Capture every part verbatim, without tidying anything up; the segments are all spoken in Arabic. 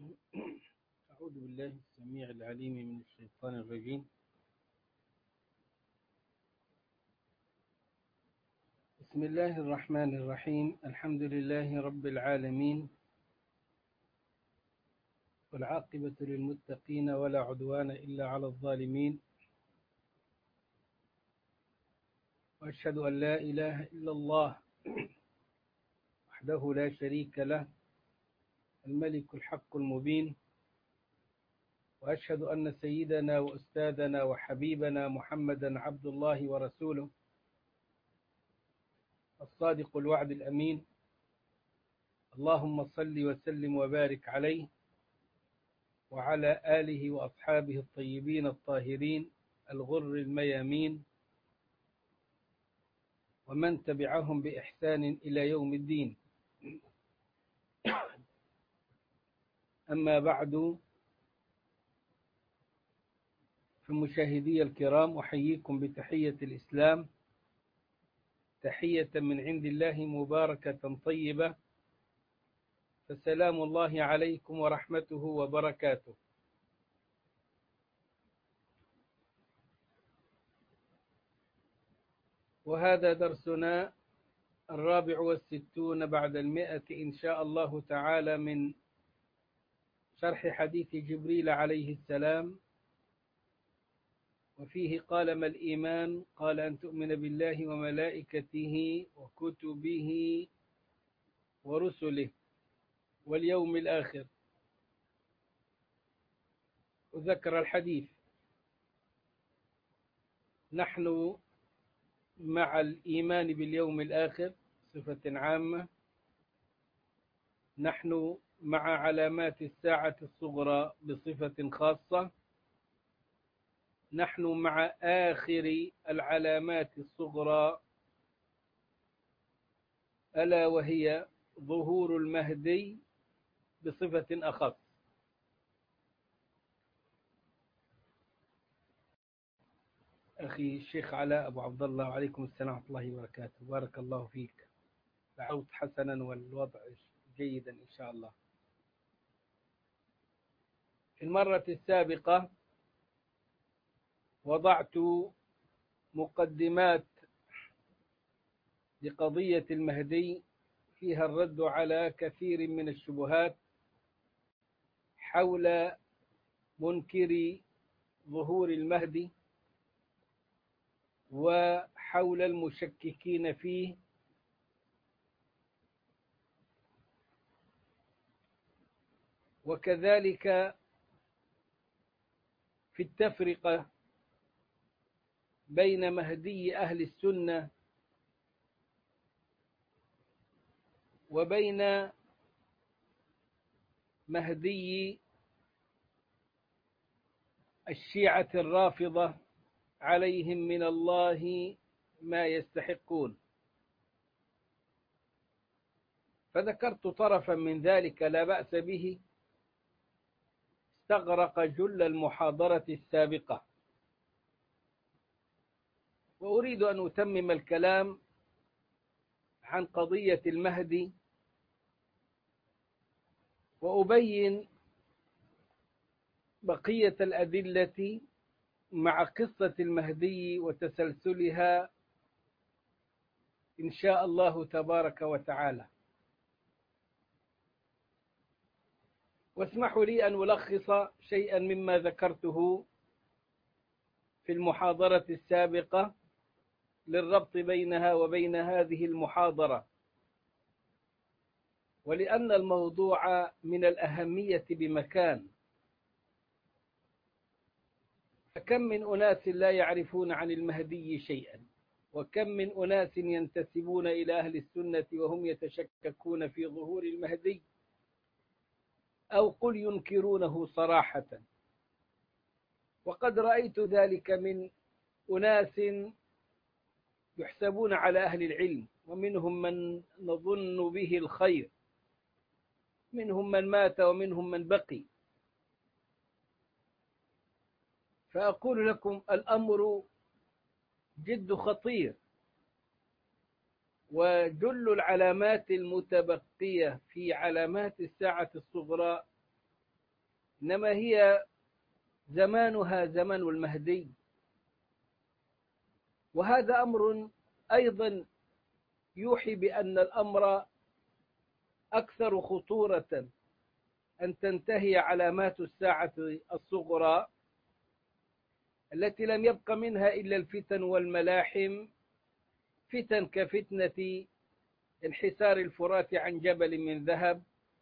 أعوذ بالله السميع العليم من الشيطان الرجيم. بسم الله الرحمن الرحيم. الحمد لله رب العالمين، والعاقبة للمتقين ولا عدوان إلا على الظالمين، وأشهد أن لا إله إلا الله وحده لا شريك له، الملك الحق المبين، وأشهد أن سيدنا وأستاذنا وحبيبنا محمدا عبد الله ورسوله، الصادق الوعد الأمين. اللهم صل وسلم وبارك عليه وعلى آله وأصحابه الطيبين الطاهرين الغر الميامين، ومن تبعهم بإحسان إلى يوم الدين. أما بعد، فمشاهدي الكرام، أحييكم بتحية الإسلام، تحية من عند الله مباركة طيبة، فسلام الله عليكم ورحمته وبركاته. وهذا درسنا الرابع والستون بعد المئة إن شاء الله تعالى من شرح حديث جبريل عليه السلام، وفيه قال: ما الإيمان؟ قال: أن تؤمن بالله وملائكته وكتبه ورسله واليوم الآخر. وذكر الحديث. نحن مع الإيمان باليوم الآخر صفة عامة، نحن مع علامات الساعة الصغرى بصفة خاصة، نحن مع آخر العلامات الصغرى ألا وهي ظهور المهدي بصفة أخص. أخي الشيخ علاء أبو عبد الله، وعليكم السلام ورحمة الله وبركاته. بارك الله فيك، دعوت حسنا والوضع جيدا إن شاء الله. في المرة السابقة وضعت مقدمات لقضية المهدي فيها الرد على كثير من الشبهات حول منكر ظهور المهدي وحول المشككين فيه، وكذلك في التفرقة بين مهدي أهل السنة وبين مهدي الشيعة الرافضة عليهم من الله ما يستحقون. فذكرت طرفا من ذلك لا بأس به، استغرق جل المحاضرة السابقة، وأريد أن أتمم الكلام عن قضية المهدي وأبين بقية الأدلة مع قصة المهدي وتسلسلها إن شاء الله تبارك وتعالى. واسمحوا لي أن ألخص شيئا مما ذكرته في المحاضرة السابقة للربط بينها وبين هذه المحاضرة، ولأن الموضوع من الأهمية بمكان. فكم من أناس لا يعرفون عن المهدي شيئا، وكم من أناس ينتسبون إلى أهل السنة وهم يتشككون في ظهور المهدي، أو قل ينكرونه صراحة. وقد رأيت ذلك من أناس يحسبون على أهل العلم، ومنهم من نظن به الخير، منهم من مات ومنهم من بقي. فأقول لكم الأمر جد خطير، وجل العلامات المتبقية في علامات الساعة الصغرى إنما هي زمانها زمن المهدي. وهذا أمر أيضا يوحي بأن الأمر أكثر خطورة، أن تنتهي علامات الساعة الصغرى التي لم يبق منها إلا الفتن والملاحم، فتن كفتنة انحسار الفرات عن جبل من ذهب،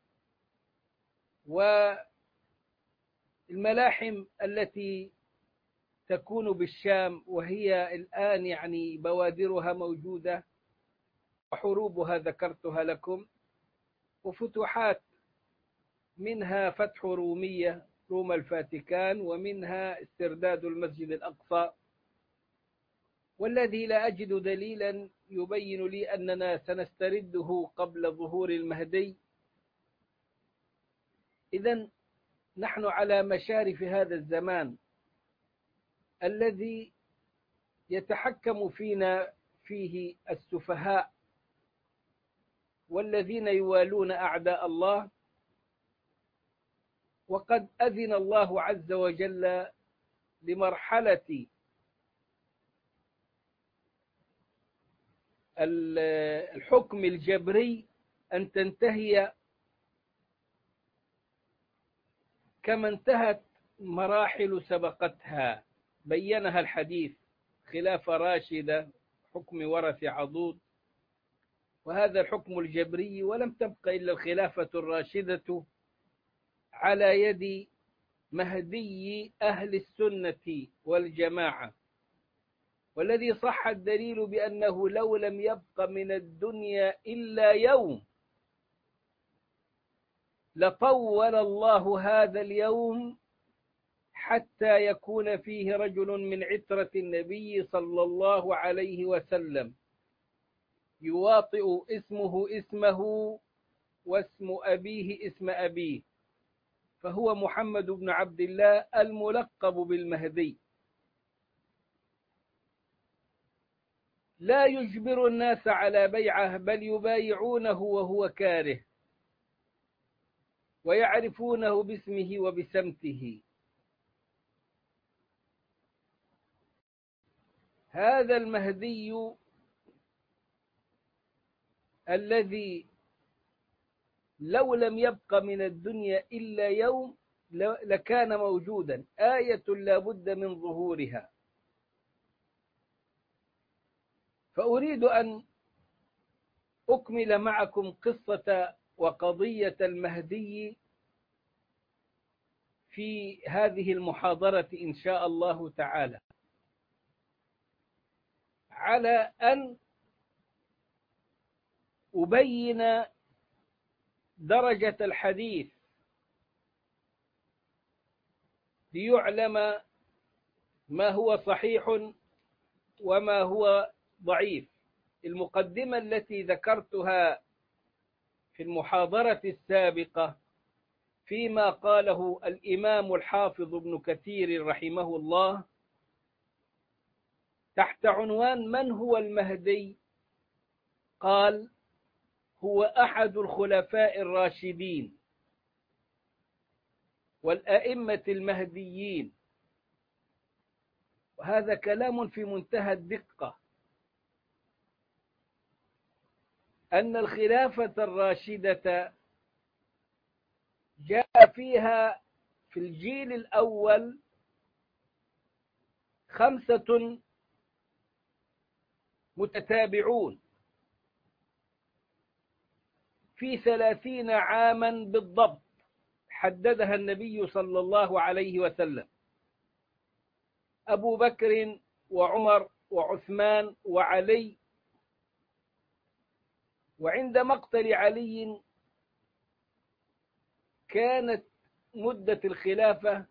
والملاحم التي تكون بالشام وهي الآن يعني بوادرها موجودة، وحروبها ذكرتها لكم، وفتوحات منها فتح رومية روم الفاتيكان، ومنها استرداد المسجد الأقصى، والذي لا أجد دليلا يبين لي أننا سنسترده قبل ظهور المهدي. إذن نحن على مشارف هذا الزمان الذي يتحكم فينا فيه السفهاء والذين يوالون أعداء الله، وقد أذن الله عز وجل لمرحلة الحكم الجبري أن تنتهي كما انتهت مراحل سبقتها، بينها الحديث: خلافة راشدة، حكم ورث عضوض، وهذا الحكم الجبري، ولم تبق إلا الخلافة الراشدة على يد مهدي أهل السنة والجماعة، والذي صح الدليل بأنه لو لم يبق من الدنيا إلا يوم لطول الله هذا اليوم حتى يكون فيه رجل من عترة النبي صلى الله عليه وسلم يواطئ اسمه اسمه واسم أبيه اسم أبيه، فهو محمد بن عبد الله الملقب بالمهدي. لا يجبر الناس على بيعه، بل يبايعونه وهو كاره، ويعرفونه باسمه وبسمته. هذا المهدي الذي لو لم يبق من الدنيا إلا يوم لكان موجودا، آية لا بد من ظهورها. فأريد أن أكمل معكم قصة وقضية المهدي في هذه المحاضرة إن شاء الله تعالى، على أن أبين درجة الحديث ليعلم ما هو صحيح وما هو ضعيف. المقدمة التي ذكرتها في المحاضرة السابقة فيما قاله الإمام الحافظ ابن كثير رحمه الله تحت عنوان من هو المهدي، قال: هو أحد الخلفاء الراشدين والأئمة المهديين. وهذا كلام في منتهى الدقة، أن الخلافة الراشدة جاء فيها في الجيل الأول خمسة متتابعون في ثلاثين عاما بالضبط حددها النبي صلى الله عليه وسلم: أبو بكر وعمر وعثمان وعلي. وعند مقتل علي كانت مدة الخلافة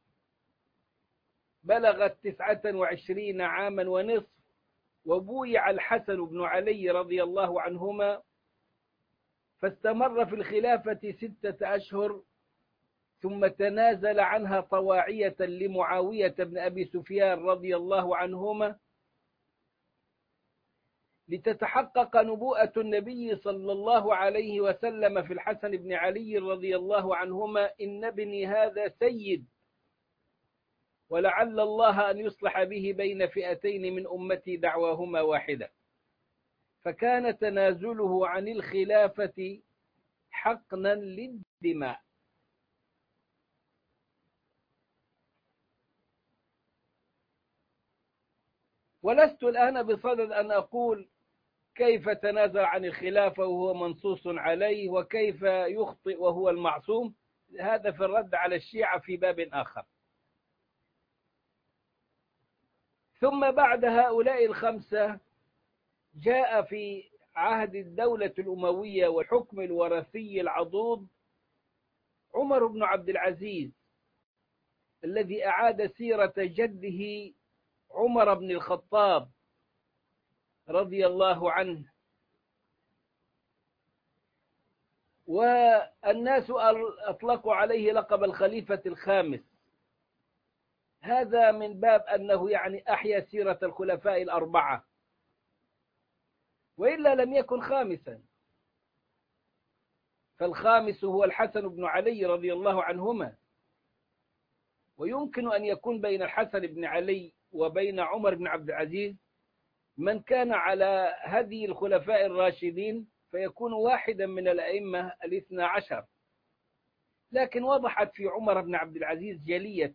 بلغت تسعة وعشرين عاما ونصف، وبويع الحسن بن علي رضي الله عنهما فاستمر في الخلافة ستة أشهر، ثم تنازل عنها طواعية لمعاوية بن أبي سفيان رضي الله عنهما، لتتحقق نبوءة النبي صلى الله عليه وسلم في الحسن بن علي رضي الله عنهما: إن ابني هذا سيد، ولعل الله أن يصلح به بين فئتين من أمتي دعواهما واحدة. فكان تنازله عن الخلافة حقنا للدماء. ولست الآن بصدد أن أقول كيف تنازل عن الخلافة وهو منصوص عليه، وكيف يخطئ وهو المعصوم. هذا في الرد على الشيعة في باب آخر. ثم بعد هؤلاء الخمسة جاء في عهد الدولة الأموية والحكم الوراثي العضوض عمر بن عبد العزيز، الذي أعاد سيرة جده عمر بن الخطاب رضي الله عنه. والناس أطلقوا عليه لقب الخليفة الخامس، هذا من باب أنه يعني أحيا سيرة الخلفاء الأربعة، وإلا لم يكن خامسا. فالخامس هو الحسن بن علي رضي الله عنهما. ويمكن أن يكون بين الحسن بن علي وبين عمر بن عبد العزيز من كان على هدي الخلفاء الراشدين، فيكون واحدا من الأئمة الاثنى عشر. لكن وضحت في عمر بن عبد العزيز جلية،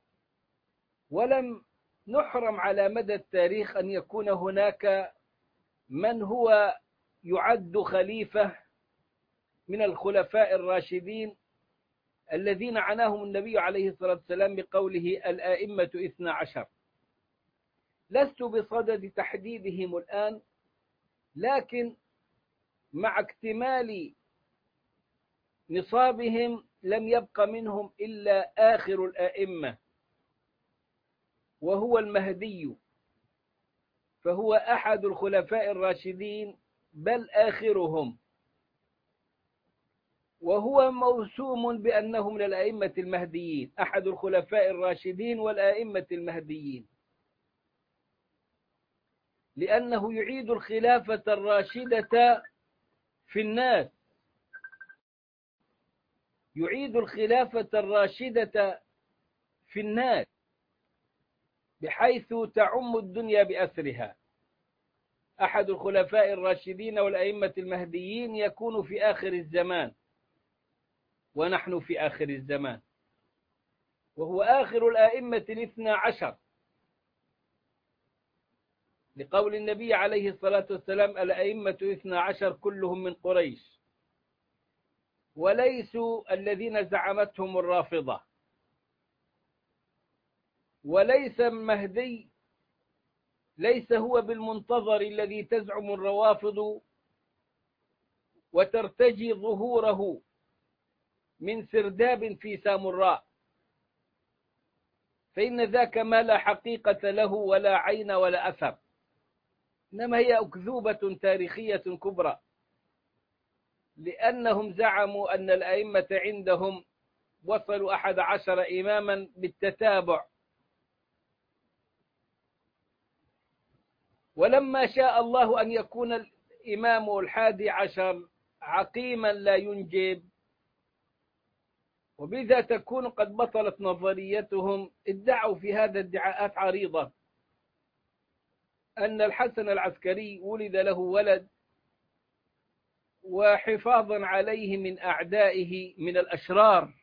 ولم نحرم على مدى التاريخ أن يكون هناك من هو يعد خليفة من الخلفاء الراشدين الذين عناهم النبي عليه الصلاة والسلام بقوله الآئمة اثنى عشر. لست بصدد تحديدهم الآن، لكن مع اكتمال نصابهم لم يبق منهم إلا آخر الآئمة، وهو المهدي، فهو أحد الخلفاء الراشدين بل آخرهم، وهو موسوم بأنه من الأئمة المهديين، أحد الخلفاء الراشدين والأئمة المهديين، لأنه يعيد الخلافة الراشدة في الناس، يعيد الخلافة الراشدة في الناس بحيث تعم الدنيا بأسرها. أحد الخلفاء الراشدين والأئمة المهديين يكون في آخر الزمان، ونحن في آخر الزمان، وهو آخر الآئمة الاثنى عشر، لقول النبي عليه الصلاة والسلام الأئمة اثنى عشر كلهم من قريش، وليسوا الذين زعمتهم الرافضة. وليس المهدي، ليس هو بالمنتظر الذي تزعم الروافض وترتجي ظهوره من سرداب في سامراء، فإن ذاك ما لا حقيقة له ولا عين ولا أثر، إنما هي أكذوبة تاريخية كبرى، لأنهم زعموا أن الأئمة عندهم وصلوا أحد عشر إماما بالتتابع. ولما شاء الله أن يكون الإمام الحادي عشر عقيما لا ينجب، وبذا تكون قد بطلت نظريتهم، ادعوا في هذا ادعاءات عريضة أن الحسن العسكري ولد له ولد، وحفاظا عليه من أعدائه من الأشرار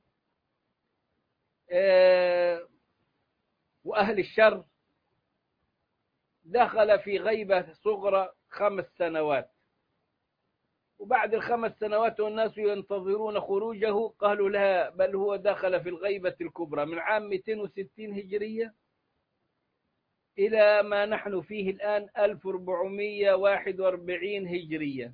وأهل الشر دخل في غيبة صغرى خمس سنوات، وبعد الخمس سنوات والناس ينتظرون خروجه قالوا لا، بل هو دخل في الغيبة الكبرى من عام مئتين وستين هجرية إلى ما نحن فيه الآن ألف وأربعمئة وواحد وأربعين هجرية،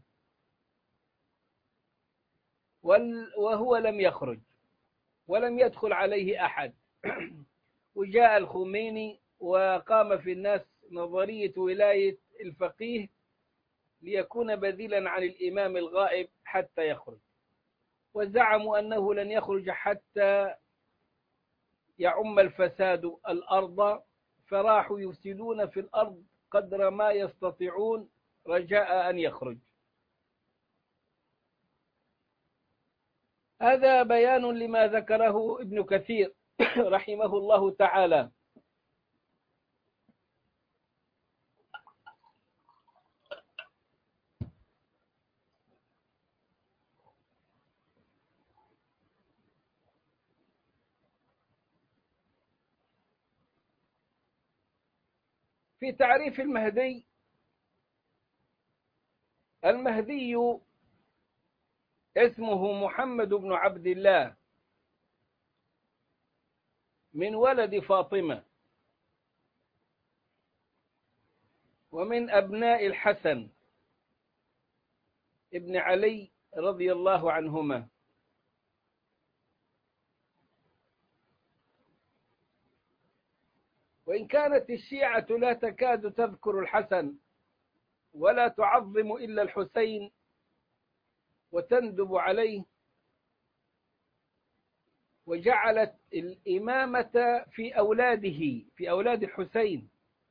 وهو لم يخرج ولم يدخل عليه أحد. وجاء الخميني وقام في الناس نظرية ولاية الفقيه ليكون بديلا عن الإمام الغائب حتى يخرج، وزعموا أنه لن يخرج حتى يعم الفساد الأرض، فراحوا يفسدون في الأرض قدر ما يستطيعون رجاء أن يخرج. هذا بيان لما ذكره ابن كثير رحمه الله تعالى. في تعريف المهدي: المهدي اسمه محمد بن عبد الله من ولد فاطمة ومن أبناء الحسن ابن علي رضي الله عنهما. وإن كانت الشيعة لا تكاد تذكر الحسن ولا تعظم إلا الحسين وتندب عليه، وجعلت الإمامة في أولاده، في أولاد الحسين،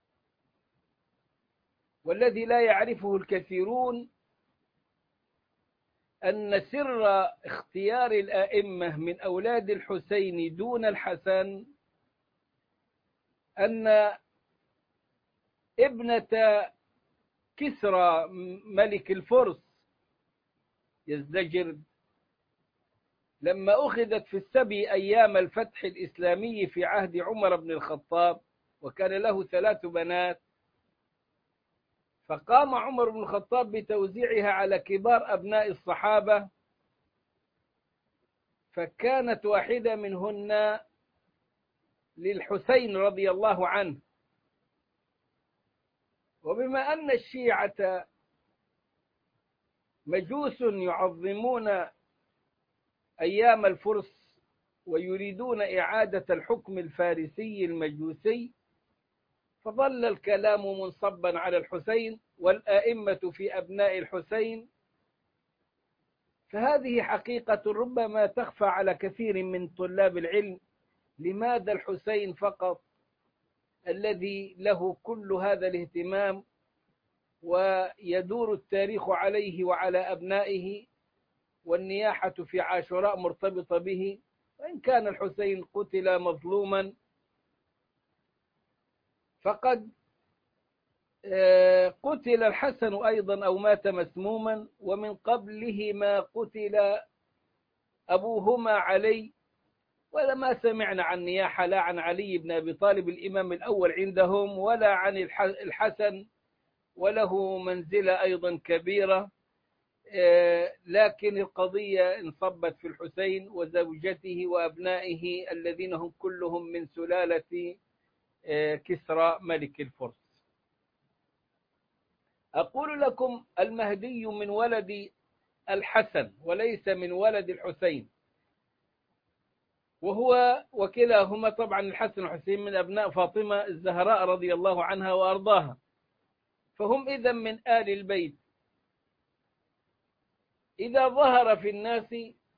والذي لا يعرفه الكثيرون أن سر اختيار الآئمة من أولاد الحسين دون الحسن أن ابنة كسرى ملك الفرس يزدجرد لما أخذت في السبي أيام الفتح الإسلامي في عهد عمر بن الخطاب، وكان له ثلاث بنات، فقام عمر بن الخطاب بتوزيعها على كبار أبناء الصحابة، فكانت واحدة منهن للحسين رضي الله عنه. وبما أن الشيعة مجوس يعظمون أيام الفرس ويريدون إعادة الحكم الفارسي المجوسي، فظل الكلام منصبا على الحسين والآئمة في أبناء الحسين. فهذه حقيقة ربما تخفى على كثير من طلاب العلم. لماذا الحسين فقط الذي له كل هذا الاهتمام ويدور التاريخ عليه وعلى أبنائه، والنياحة في عاشوراء مرتبطة به، وإن كان الحسين قتل مظلوما فقد قتل الحسن أيضا أو مات مسموما، ومن قبلهما قتل أبوهما علي، ولما سمعنا عن نياحة لا عن علي بن أبي طالب الإمام الأول عندهم ولا عن الحسن، وله منزلة أيضا كبيرة، لكن القضية انصبت في الحسين وزوجته وأبنائه الذين هم كلهم من سلالة كسرى ملك الفرس. أقول لكم المهدي من ولد الحسن وليس من ولد الحسين، وهو وكلاهما طبعا الحسن والحسين من أبناء فاطمة الزهراء رضي الله عنها وأرضاها، فهم إذن من آل البيت. إذا ظهر في الناس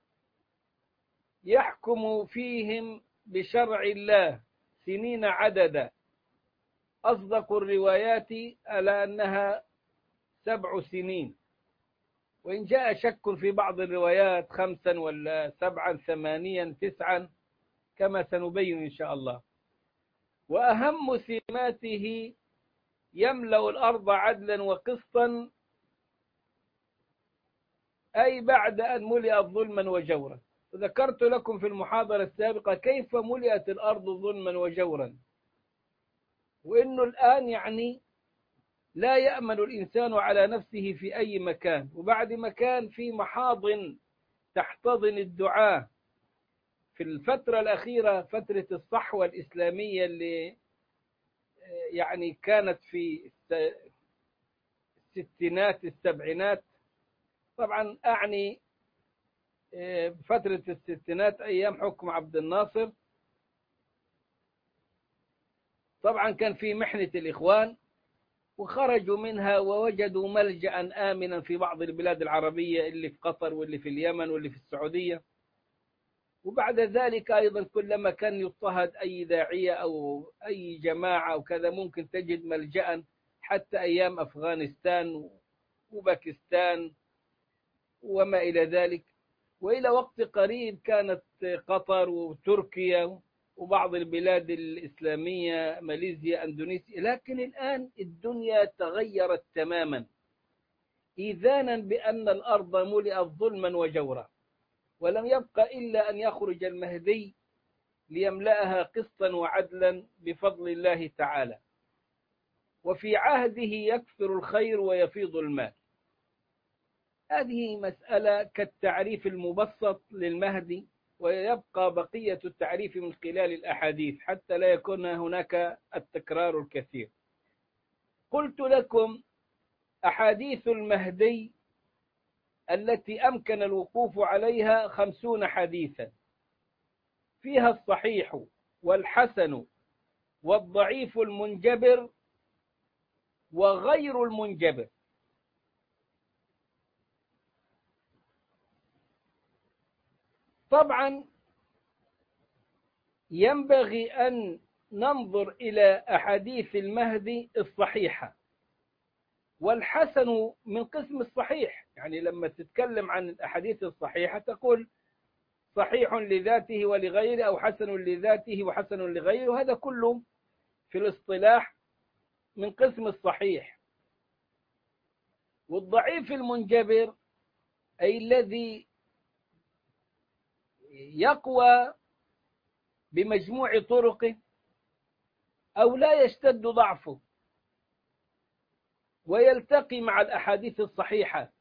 يحكم فيهم بشرع الله سنين عددا، أصدق الروايات على أنها سبع سنين، وإن جاء شك في بعض الروايات خمسا ولا سبعا ثمانيا تسعا كما سنبين إن شاء الله. وأهم سماته يملأ الأرض عدلا وقسطا، أي بعد أن ملئت ظلما وجورا. ذكرت لكم في المحاضرة السابقة كيف ملئت الأرض ظلما وجورا، وإنه الآن يعني لا يأمن الإنسان على نفسه في أي مكان، وبعد مكان في محاضن تحتضن الدعاة. في الفترة الأخيرة فترة الصحوة الإسلامية اللي يعني كانت في الستينات السبعينات، طبعا أعني فترة الستينات أيام حكم عبد الناصر، طبعا كان في محنة الإخوان وخرجوا منها ووجدوا ملجأ آمنا في بعض البلاد العربية اللي في قطر واللي في اليمن واللي في السعودية. وبعد ذلك أيضا كلما كان يضطهد أي داعية أو أي جماعة أو كذا ممكن تجد ملجأ، حتى أيام أفغانستان وباكستان وما إلى ذلك. وإلى وقت قريب كانت قطر وتركيا وبعض البلاد الإسلامية، ماليزيا، أندونيسيا. لكن الآن الدنيا تغيرت تماما، إيذانا بأن الأرض ملئت ظلما وجورا، ولم يبق إلا أن يخرج المهدي ليملأها قسطا وعدلا بفضل الله تعالى، وفي عهده يكثر الخير ويفيض المال. هذه مسألة كالتعريف المبسط للمهدي، ويبقى بقية التعريف من خلال الأحاديث حتى لا يكون هناك التكرار الكثير. قلت لكم أحاديث المهدي التي أمكن الوقوف عليها خمسون حديثا، فيها الصحيح والحسن والضعيف المنجبر وغير المنجبر. طبعا ينبغي أن ننظر إلى أحاديث المهدي الصحيحة، والحسن من قسم الصحيح. يعني لما تتكلم عن الأحاديث الصحيحة تقول صحيح لذاته ولغيره، أو حسن لذاته وحسن لغيره، هذا كله في الاصطلاح من قسم الصحيح. والضعيف المنجبر أي الذي يقوى بمجموع طرقه أو لا يشتد ضعفه ويلتقي مع الأحاديث الصحيحة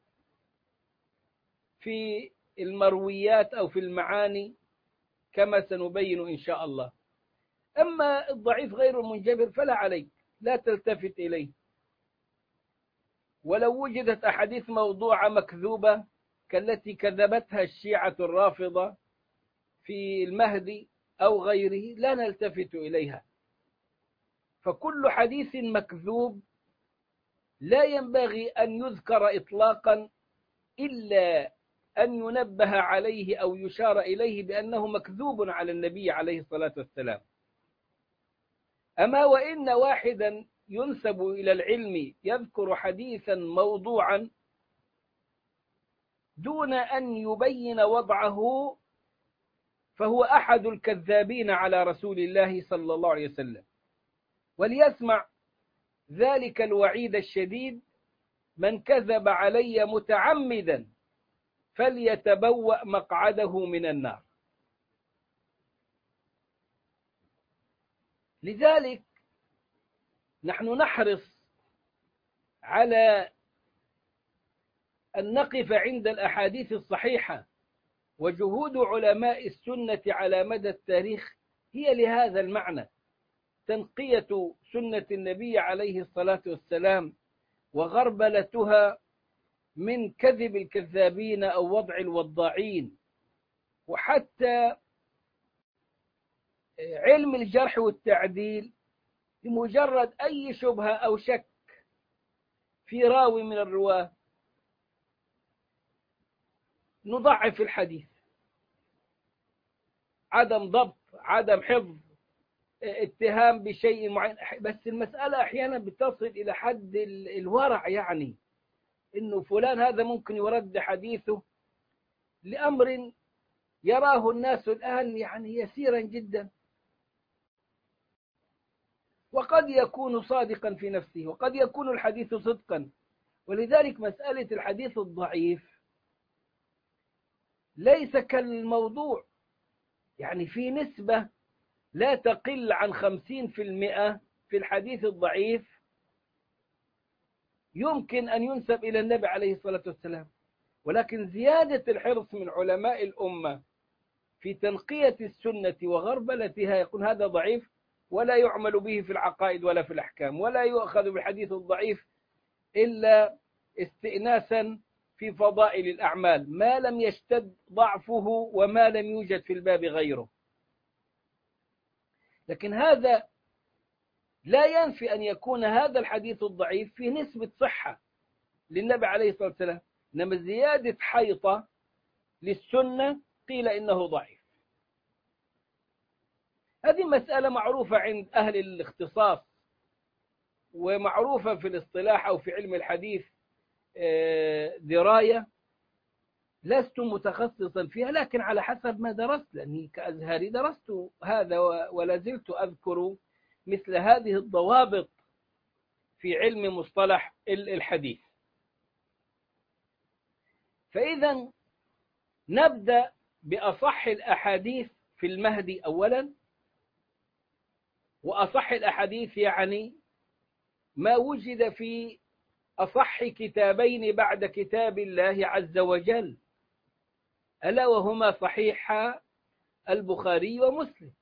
في المرويات أو في المعاني كما سنبين إن شاء الله. أما الضعيف غير المنجبر فلا عليك، لا تلتفت إليه. ولو وجدت أحاديث موضوعة مكذوبة كالتي كذبتها الشيعة الرافضة في المهدي أو غيره لا نلتفت إليها. فكل حديث مكذوب لا ينبغي أن يذكر إطلاقا إلا أن ينبه عليه أو يشار إليه بأنه مكذوب على النبي عليه الصلاة والسلام. أما وإن واحدا ينسب إلى العلم يذكر حديثا موضوعا دون أن يبين وضعه فهو أحد الكذابين على رسول الله صلى الله عليه وسلم. وليسمع ذلك الوعيد الشديد: من كذب علي متعمدا فليتبوأ مقعده من النار. لذلك نحن نحرص على أن نقف عند الأحاديث الصحيحة، وجهود علماء السنة على مدى التاريخ هي لهذا المعنى: تنقية سنة النبي عليه الصلاة والسلام وغربلتها من كذب الكذابين أو وضع الوضاعين. وحتى علم الجرح والتعديل بمجرد أي شبهة أو شك في راوي من الرواة نضعف الحديث، عدم ضبط، عدم حفظ، اتهام بشيء معين. بس المسألة أحيانا بتصل إلى حد الورع، يعني إنه فلان هذا ممكن يرد حديثه لأمر يراه الناس الآن يعني يسيرا جدا، وقد يكون صادقا في نفسه وقد يكون الحديث صدقا. ولذلك مسألة الحديث الضعيف ليس كالموضوع، يعني في نسبة لا تقل عن خمسين في المئة في الحديث الضعيف يمكن أن ينسب إلى النبي عليه الصلاة والسلام. ولكن زيادة الحرص من علماء الأمة في تنقية السنة وغربلتها يكون هذا ضعيف، ولا يعمل به في العقائد ولا في الأحكام، ولا يؤخذ بالحديث الضعيف إلا استئناسا في فضائل الأعمال ما لم يشتد ضعفه وما لم يوجد في الباب غيره. لكن هذا لا ينفي أن يكون هذا الحديث الضعيف في نسبة صحة للنبي عليه الصلاة والسلام، إنما زيادة حيطة للسنة قيل إنه ضعيف. هذه مسألة معروفة عند أهل الاختصاص ومعروفة في الاصطلاح أو في علم الحديث، دراية لست متخصصا فيها، لكن على حسب ما درست، لأني كأزهري درست هذا ولا زلت أذكر مثل هذه الضوابط في علم مصطلح الحديث. فإذا نبدأ بأصح الأحاديث في المهدي أولا. وأصح الأحاديث يعني ما وجد في أصح كتابين بعد كتاب الله عز وجل، ألا وهما صحيح البخاري ومسلم،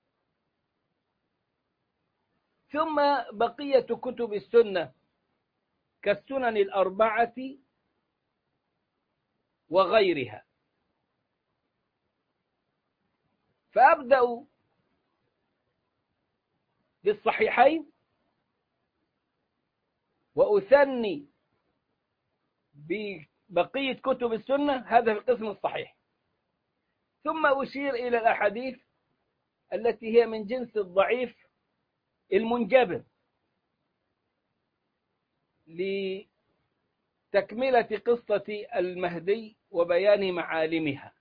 ثم بقية كتب السنة كالسنن الأربعة وغيرها. فأبدأ بالصحيحين وأثني ببقية كتب السنة، هذا في القسم الصحيح، ثم أشير إلى الأحاديث التي هي من جنس الضعيف المنجبر لتكملة قصة المهدي وبيان معالمها.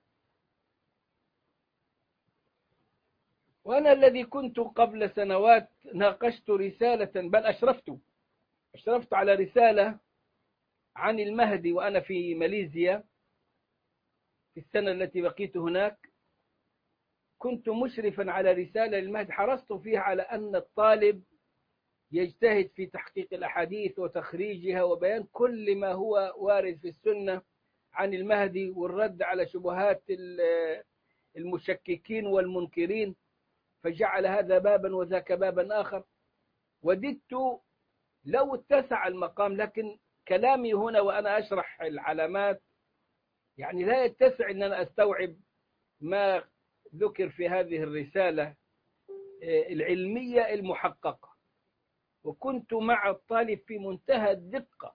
وأنا الذي كنت قبل سنوات ناقشت رسالة، بل أشرفت أشرفت على رسالة عن المهدي وأنا في ماليزيا في السنة التي بقيت هناك. كنت مشرفا على رسالة للمهدي، حرصت فيها على أن الطالب يجتهد في تحقيق الأحاديث وتخريجها وبيان كل ما هو وارد في السنة عن المهدي، والرد على شبهات المشككين والمنكرين، فجعل هذا بابا وذاك بابا آخر. وددت لو اتسع المقام، لكن كلامي هنا وأنا أشرح العلامات يعني لا يتسع أن أنا أستوعب ما ذكر في هذه الرسالة العلمية المحققة. وكنت مع الطالب في منتهى الدقة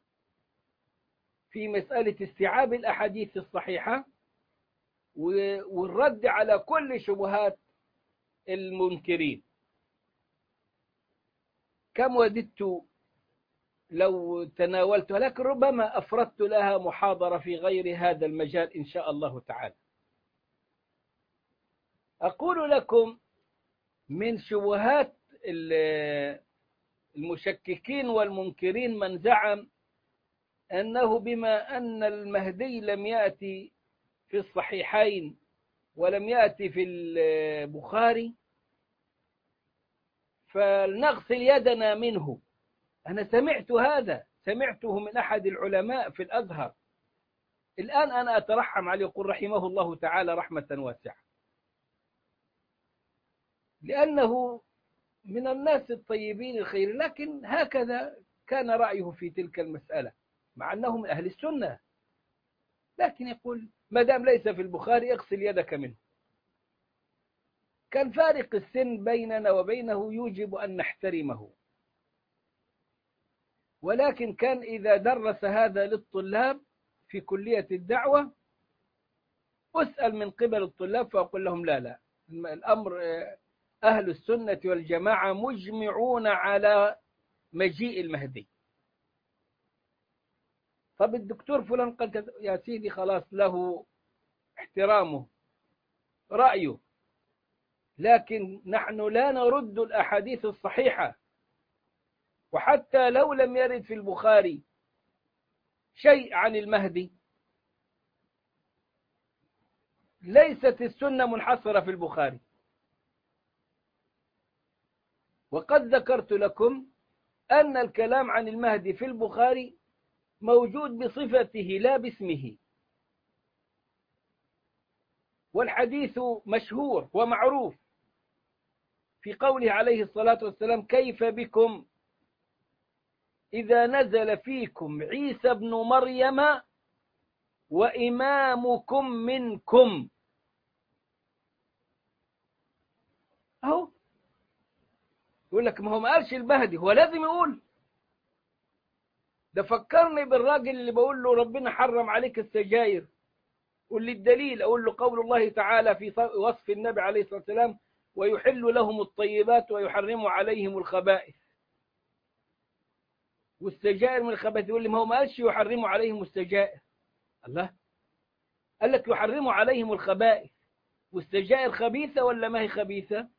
في مسألة استيعاب الأحاديث الصحيحة والرد على كل شبهات المنكرين. كم وددت لو تناولتها، لكن ربما أفردت لها محاضرة في غير هذا المجال إن شاء الله تعالى. أقول لكم من شبهات المشككين والمنكرين من زعم أنه بما أن المهدي لم يأتي في الصحيحين ولم يأتي في البخاري فلنغسل يدنا منه. أنا سمعت هذا، سمعته من أحد العلماء في الأزهر. الآن أنا أترحم عليه يقول رحمه الله تعالى رحمة واسعة، لأنه من الناس الطيبين الخير، لكن هكذا كان رأيه في تلك المسألة مع أنه من أهل السنة، لكن يقول ما دام ليس في البخاري اغسل يدك منه. كان فارق السن بيننا وبينه يوجب أن نحترمه، ولكن كان إذا درس هذا للطلاب في كلية الدعوة أسأل من قبل الطلاب فأقول لهم لا لا الأمر أهل السنة والجماعة مجمعون على مجيء المهدي. طب الدكتور فلان قال يا سيدي خلاص له احترامه رأيه، لكن نحن لا نرد الأحاديث الصحيحة، وحتى لو لم يرد في البخاري شيء عن المهدي ليست السنة منحصرة في البخاري. وقد ذكرت لكم أن الكلام عن المهدي في البخاري موجود بصفته لا باسمه، والحديث مشهور ومعروف في قوله عليه الصلاة والسلام كيف بكم إذا نزل فيكم عيسى بن مريم وإمامكم منكم. أهو يقول لك ما هو ما قالش المهدي، هو لازم يقول. ده فكرني بالراجل اللي بقول له ربنا حرم عليك السجاير، قول لي الدليل، أقول له قول الله تعالى في وصف النبي عليه الصلاة والسلام ويحل لهم الطيبات ويحرم عليهم الخبائث. والسجائر من الخبائث، يقول لي ما هو ما قالش يحرموا عليهم السجائر. الله، قال لك يحرموا عليهم الخبائث، والسجائر خبيثة ولا ما هي خبيثة؟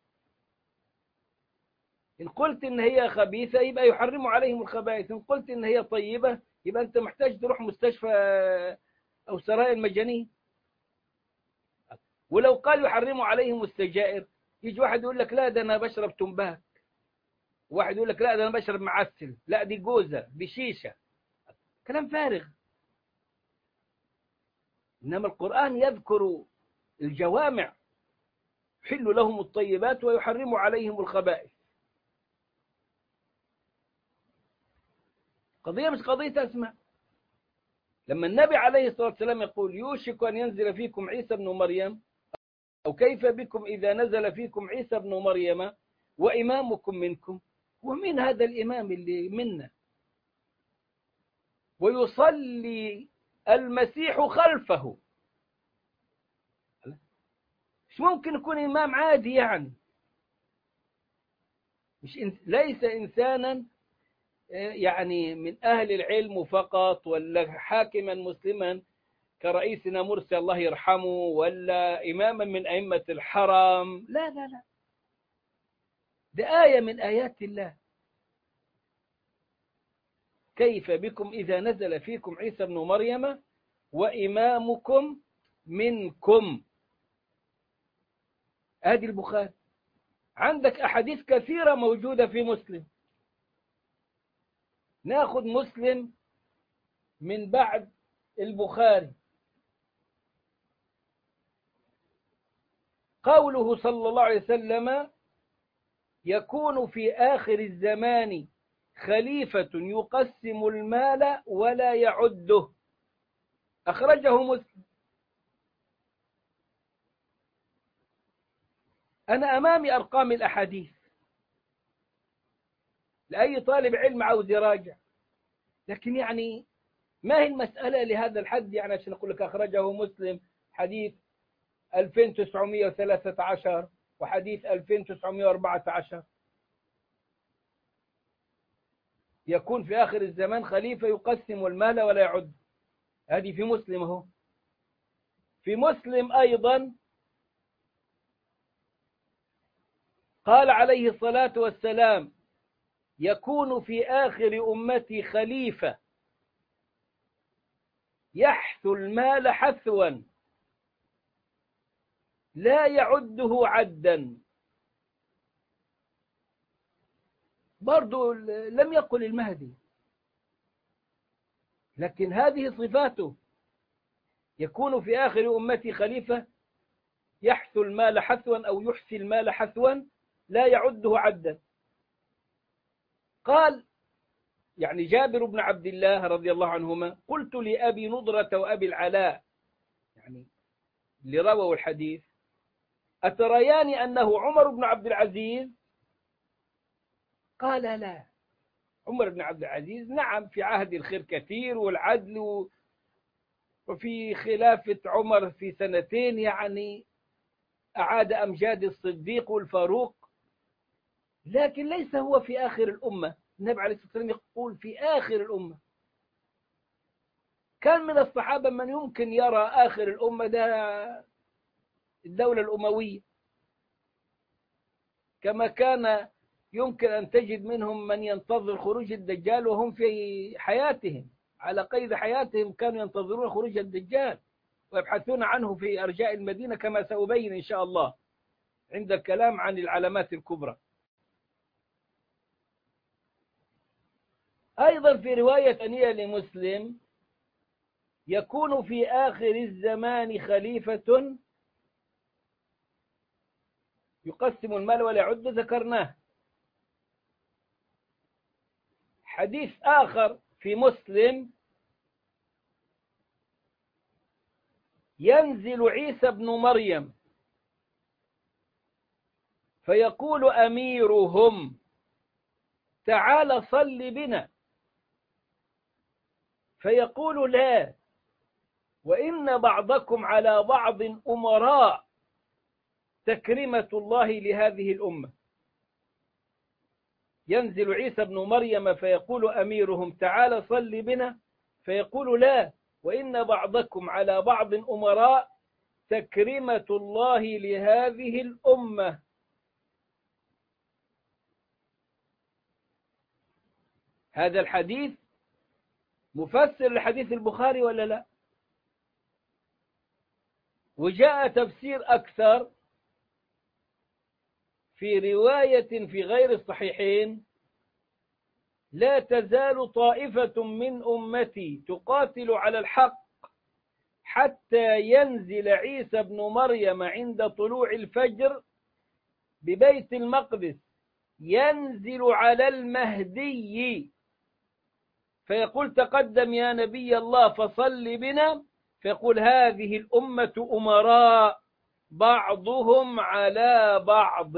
إن قلت إن هي خبيثة يبقى يحرموا عليهم الخبائث، إن قلت إن هي طيبة يبقى أنت محتاج تروح مستشفى أو سرايا المجانين. ولو قال يحرموا عليهم السجائر، يجي واحد يقول لك لا ده أنا بشرب تنباك، واحد يقول لك لا ده أنا بشرب معسل، لا دي جوزة دي شيشة. كلام فارغ. إنما القرآن يذكر الجوامع، يحل لهم الطيبات ويحرم عليهم الخبائث. قضية مش قضية أسماء. لما النبي عليه الصلاة والسلام يقول يوشك أن ينزل فيكم عيسى بن مريم، أو كيف بكم إذا نزل فيكم عيسى بن مريم وإمامكم منكم، ومن هذا الإمام اللي منا؟ ويصلي المسيح خلفه. مش ممكن يكون إمام عادي يعني، مش إنس... ليس إنسانا يعني من أهل العلم فقط، ولا حاكما مسلما كرئيسنا مرسي الله يرحمه، ولا إماما من أئمة الحرم. لا لا لا، ده آية من آيات الله. كيف بكم إذا نزل فيكم عيسى بن مريم وإمامكم منكم. هذه البخاري. عندك أحاديث كثيرة موجودة في مسلم. ناخذ مسلم من بعد البخاري. قوله صلى الله عليه وسلم يكون في آخر الزمان خليفة يقسم المال ولا يعده، أخرجه مسلم. أنا أمامي أرقام الأحاديث لأي طالب علم عاوز يراجع، لكن يعني ما هي المسألة لهذا الحد يعني عشان أقول لك أخرجه مسلم حديث ألفين وتسعمائة وثلاثة عشر وحديث ألفين وتسعمائة وأربعة عشر. يكون في آخر الزمان خليفة يقسم المال ولا يعد، هذه في مسلم اهو. في مسلم أيضا قال عليه الصلاة والسلام يكون في آخر أمتي خليفة يحثو المال حثوا لا يعده عدا. برضو لم يقل المهدي، لكن هذه صفاته. يكون في آخر أمتي خليفة يحثو المال حثوا أو يحثي المال حثوا لا يعده عدا. قال يعني جابر بن عبد الله رضي الله عنهما قلت لأبي نضرة وأبي العلاء يعني اللي رووا الحديث أتريان أنه عمر بن عبد العزيز؟ قال لا، عمر بن عبد العزيز نعم في عهد الخير كثير والعدل، وفي خلافة عمر في سنتين يعني أعاد أمجاد الصديق والفاروق، لكن ليس هو في آخر الأمة. النبي عليه الصلاة والسلام يقول في آخر الأمة. كان من الصحابة من يمكن يرى آخر الأمة ده الدولة الأموية، كما كان يمكن أن تجد منهم من ينتظر خروج الدجال وهم في حياتهم على قيد حياتهم، كانوا ينتظرون خروج الدجال ويبحثون عنه في أرجاء المدينة كما سأبين إن شاء الله عند الكلام عن العلامات الكبرى. أيضا في رواية ثانية لمسلم يكون في آخر الزمان خليفة يقسم المال ولا يعد، ذكرناه. حديث آخر في مسلم ينزل عيسى بن مريم فيقول أميرهم تعال صل بنا، فيقول لا وإن بعضكم على بعض أمراء تكرمة الله لهذه الأمة. ينزل عيسى بن مريم فيقول أميرهم تعال صل بنا، فيقول لا، وإن بعضكم على بعض أمراء، تكرمة الله لهذه الأمة. هذا الحديث مفسر لحديث البخاري ولا لا؟ وجاء تفسير أكثر في رواية في غير الصحيحين: لا تزال طائفة من أمتي تقاتل على الحق حتى ينزل عيسى بن مريم عند طلوع الفجر ببيت المقدس، ينزل على المهدي فيقول تقدم يا نبي الله فصل بنا، فيقول هذه الأمة أمراء بعضهم على بعض.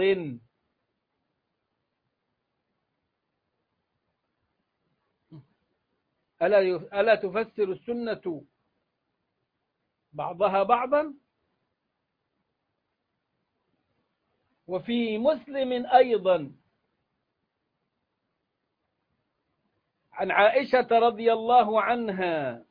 ألا ألا تفسر السنة بعضها بعضا؟ وفي مسلم أيضا عن عائشة رضي الله عنها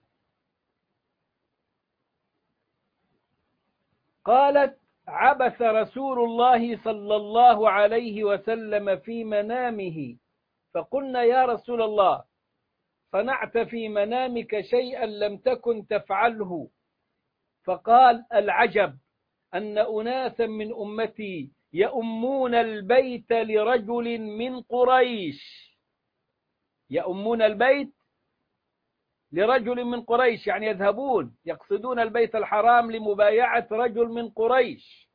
قالت: عبث رسول الله صلى الله عليه وسلم في منامه، فقلنا يا رسول الله صنعت في منامك شيئا لم تكن تفعله، فقال: العجب أن أناسا من أمتي يؤمون البيت لرجل من قريش، يؤمون البيت لرجل من قريش، يعني يذهبون يقصدون البيت الحرام لمبايعة رجل من قريش،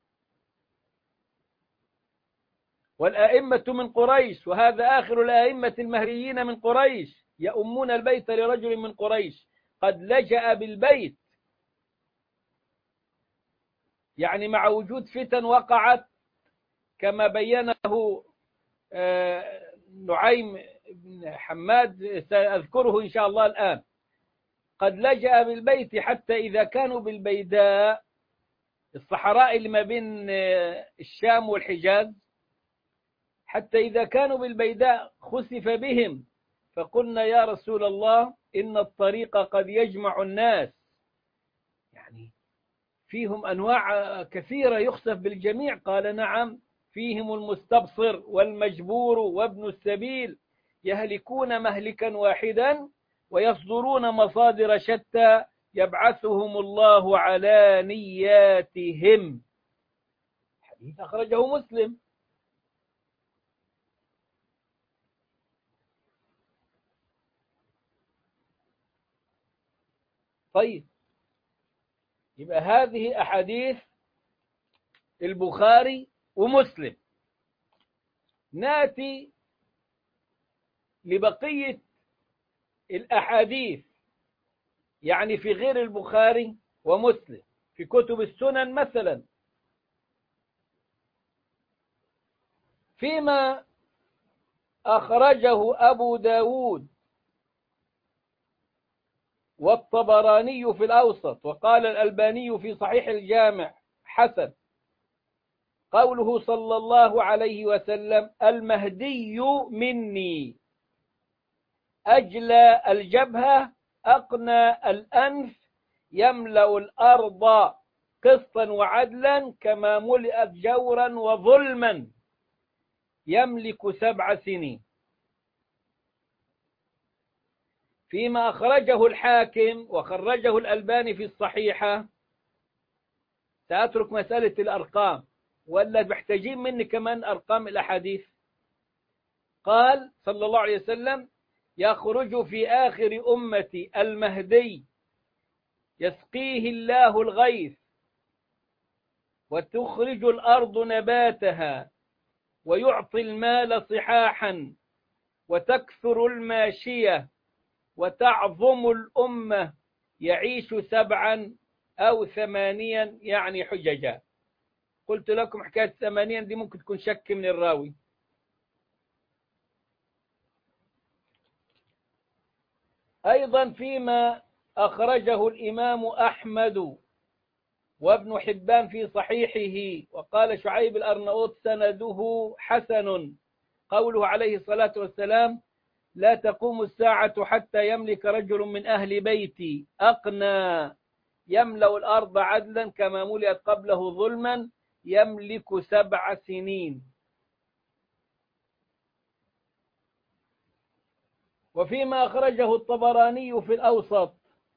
والآئمة من قريش، وهذا آخر الآئمة المهريين من قريش، يؤمون البيت لرجل من قريش قد لجأ بالبيت، يعني مع وجود فتن وقعت كما بينه نعيم بن حماد سأذكره إن شاء الله الآن. قد لجأ بالبيت حتى إذا كانوا بالبيداء، الصحراء اللي ما بين الشام والحجاز، حتى إذا كانوا بالبيداء خسف بهم، فقلنا يا رسول الله إن الطريق قد يجمع الناس، يعني فيهم أنواع كثيرة يخسف بالجميع. قال نعم، فيهم المستبصر والمجبور وابن السبيل يهلكون مهلكا واحدا ويصدرون مصادر شتى يبعثهم الله على نياتهم. حديث أخرجه مسلم. طيب، يبقى هذه أحاديث البخاري ومسلم. ناتي لبقية الأحاديث، يعني في غير البخاري ومسلم، في كتب السنن مثلا، فيما أخرجه أبو داود والطبراني في الأوسط، وقال الألباني في صحيح الجامع حسن، قوله صلى الله عليه وسلم: المهدي مني، أجلى الجبهة، أقنى الأنف، يملأ الأرض قسطا وعدلا كما ملئت جورا وظلما، يملك سبع سنين. فيما أخرجه الحاكم وخرجه الألباني في الصحيحة، سأترك مسألة الأرقام ولا محتاجين مني كمان أرقام الأحاديث. قال صلى الله عليه وسلم: يخرج في آخر أمتي المهدي يسقيه الله الغيث وتخرج الأرض نباتها ويعطي المال صحاحا وتكثر الماشية وتعظم الأمة، يعيش سبعا أو ثمانيا، يعني حججا. قلت لكم حكاية ثمانيا دي ممكن تكون شك من الراوي. أيضا فيما أخرجه الإمام أحمد وابن حبان في صحيحه، وقال شعيب الأرناؤوط سنده حسن، قوله عليه الصلاة والسلام: لا تقوم الساعة حتى يملك رجل من أهل بيتي أقنى يملأ الأرض عدلا كما ملئت قبله ظلما يملك سبع سنين. وفيما أخرجه الطبراني في الأوسط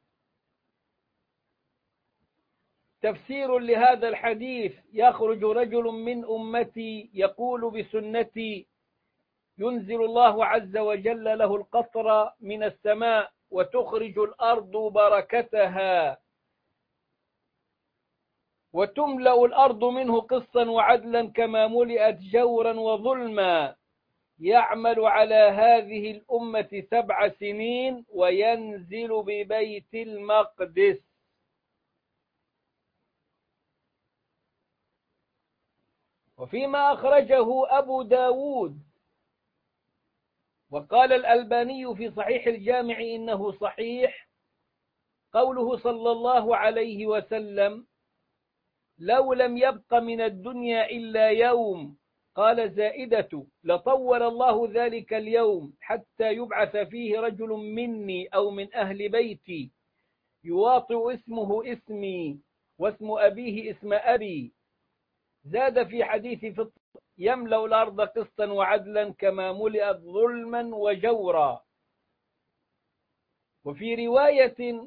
تفسير لهذا الحديث: يخرج رجل من أمتي يقول بسنتي ينزل الله عز وجل له القطر من السماء وتخرج الأرض بركتها وتملأ الأرض منه قسطا وعدلا كما ملئت جورا وظلما، يعمل على هذه الأمة سبع سنين وينزل ببيت المقدس. وفيما أخرجه أبو داود وقال الألباني في صحيح الجامع إنه صحيح قوله صلى الله عليه وسلم: لو لم يبق من الدنيا إلا يوم، قال زائدة، لطول الله ذلك اليوم حتى يبعث فيه رجل مني أو من أهل بيتي يواطئ اسمه اسمي واسم أبيه اسم أبي. زاد في حديث فطر: يملأ الأرض قسطا وعدلا كما ملئت ظلما وجورا. وفي رواية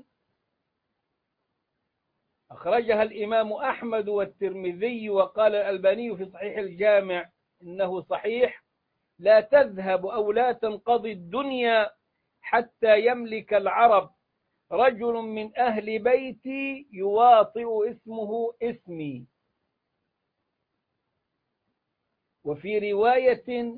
أخرجها الإمام أحمد والترمذي وقال الألباني في صحيح الجامع إنه صحيح: لا تذهب أو لا تنقضي الدنيا حتى يملك العرب رجل من أهل بيتي يواطئ اسمه اسمي. وفي رواية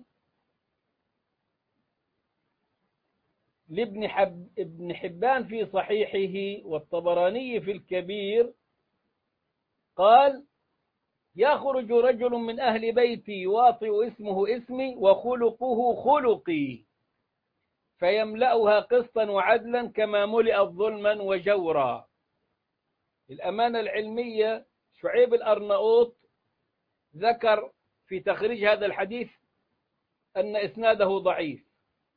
لابن حب ابن حبان في صحيحه والطبراني في الكبير قال: يخرج رجل من أهل بيتي يواطئ اسمه اسمي وخلقه خلقي فيملأها قسطا وعدلا كما ملئت ظلما وجورا. الأمانة العلمية شعيب الأرناؤوط ذكر في تخريج هذا الحديث أن إسناده ضعيف.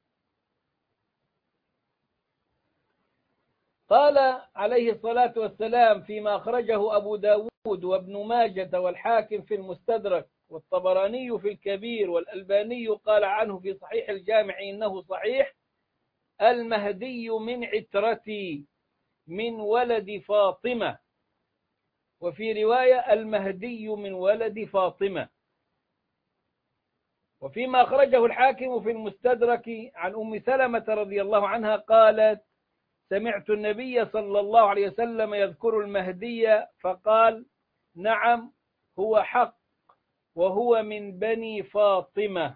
قال عليه الصلاة والسلام فيما أخرجه أبو داود وابن ماجة والحاكم في المستدرك والطبراني في الكبير والألباني قال عنه في صحيح الجامع إنه صحيح: المهدي من عترتي من ولد فاطمة. وفي رواية: المهدي من ولد فاطمة. وفيما أخرجه الحاكم في المستدرك عن أم سلمة رضي الله عنها قالت: سمعت النبي صلى الله عليه وسلم يذكر المهدي فقال: نعم هو حق وهو من بني فاطمة.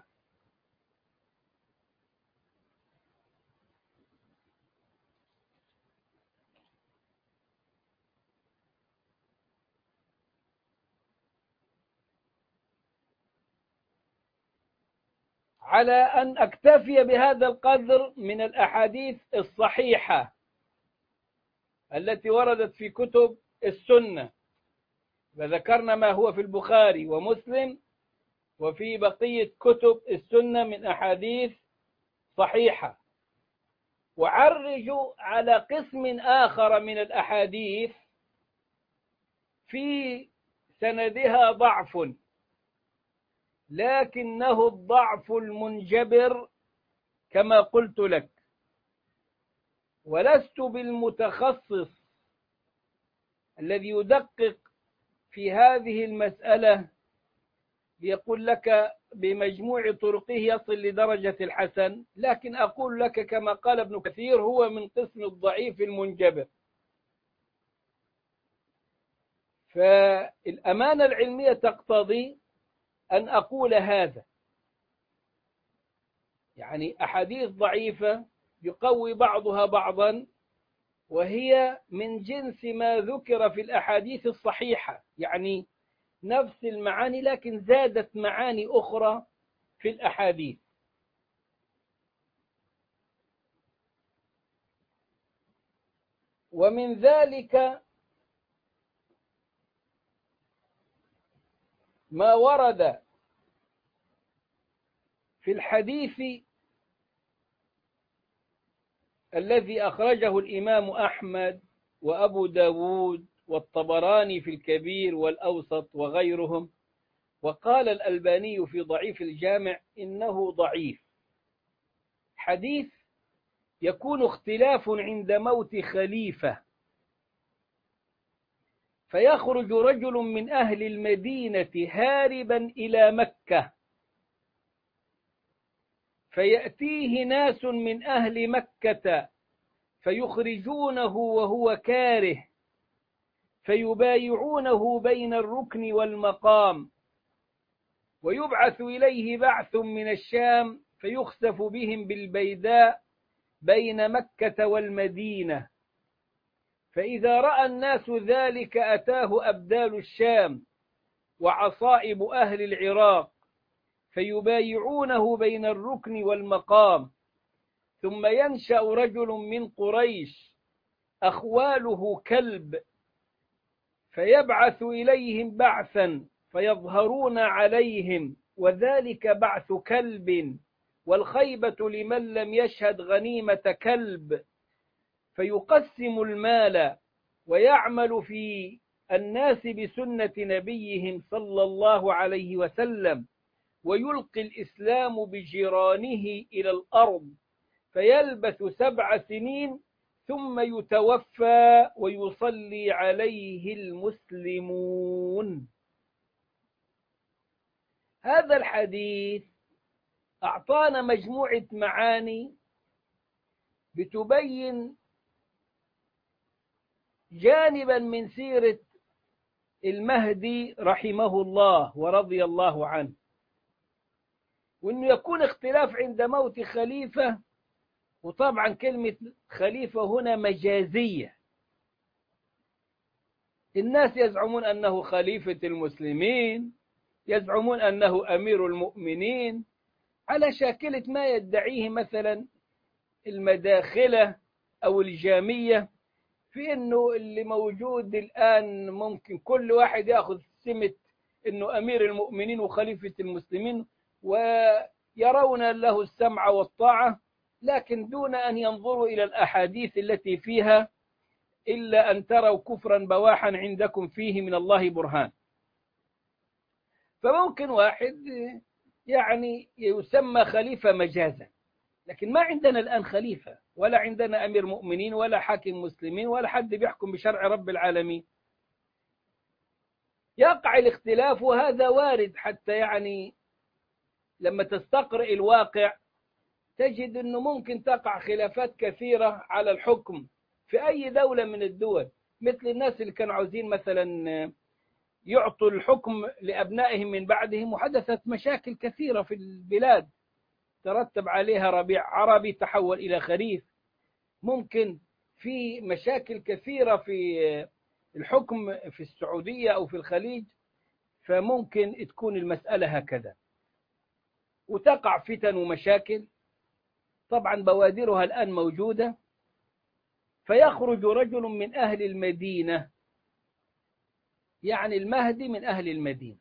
على أن أكتفي بهذا القدر من الأحاديث الصحيحة التي وردت في كتب السنة، وذكرنا ما هو في البخاري ومسلم وفي بقية كتب السنة من أحاديث صحيحة. وعرج على قسم آخر من الأحاديث في سندها ضعف، لكنه الضعف المنجبر كما قلت لك، ولست بالمتخصص الذي يدقق في هذه المسألة ليقول لك بمجموع طرقه يصل لدرجة الحسن، لكن أقول لك كما قال ابن كثير: هو من قسم الضعيف المنجبر. فالأمانة العلمية تقتضي أن أقول هذا، يعني أحاديث ضعيفة يقوي بعضها بعضا وهي من جنس ما ذكر في الأحاديث الصحيحة، يعني نفس المعاني لكن زادت معاني أخرى في الأحاديث. ومن ذلك ما ورد في الحديث الذي أخرجه الإمام أحمد وأبو داود والطبراني في الكبير والأوسط وغيرهم، وقال الألباني في ضعيف الجامع إنه ضعيف، حديث يكون اختلاف عند موت خليفة، فيخرج رجل من أهل المدينة هاربا إلى مكة، فيأتيه ناس من أهل مكة فيخرجونه وهو كاره، فيبايعونه بين الركن والمقام، ويبعث إليه بعث من الشام فيخسف بهم بالبيداء بين مكة والمدينة، فإذا رأى الناس ذلك أتاه أبدال الشام وعصائب أهل العراق فيبايعونه بين الركن والمقام، ثم ينشأ رجل من قريش أخواله كلب فيبعث إليهم بعثا فيظهرون عليهم، وذلك بعث كلب، والخيبة لمن لم يشهد غنيمة كلب، فيقسم المال ويعمل في الناس بسنة نبيهم صلى الله عليه وسلم، ويلقي الإسلام بجيرانه إلى الأرض، فيلبث سبع سنين ثم يتوفى ويصلي عليه المسلمون. هذا الحديث أعطانا مجموعة معاني بتبين جانبا من سيرة المهدي رحمه الله ورضي الله عنه، وأنه يكون اختلاف عند موت خليفة، وطبعا كلمة خليفة هنا مجازية، الناس يزعمون أنه خليفة المسلمين، يزعمون أنه أمير المؤمنين، على شاكلة ما يدعيه مثلا المداخلة أو الجامية، في أنه اللي موجود الآن ممكن كل واحد يأخذ سمة أنه أمير المؤمنين وخليفة المسلمين، ويرون له السمع والطاعة، لكن دون أن ينظروا إلى الأحاديث التي فيها إلا أن تروا كفرا بواحا عندكم فيه من الله برهان. فممكن واحد يعني يسمى خليفة مجازا، لكن ما عندنا الآن خليفة، ولا عندنا أمير مؤمنين، ولا حاكم مسلمين، ولا حد بيحكم بشرع رب العالمين. يقع الاختلاف، وهذا وارد، حتى يعني لما تستقرئ الواقع تجد أنه ممكن تقع خلافات كثيرة على الحكم في أي دولة من الدول، مثل الناس اللي كانوا عاوزين مثلا يعطوا الحكم لأبنائهم من بعدهم، وحدثت مشاكل كثيرة في البلاد ترتب عليها ربيع عربي تحول إلى خريف. ممكن في مشاكل كثيرة في الحكم في السعودية أو في الخليج، فممكن تكون المسألة هكذا وتقع فتن ومشاكل، طبعا بوادرها الآن موجودة. فيخرج رجل من أهل المدينة، يعني المهدي من أهل المدينة،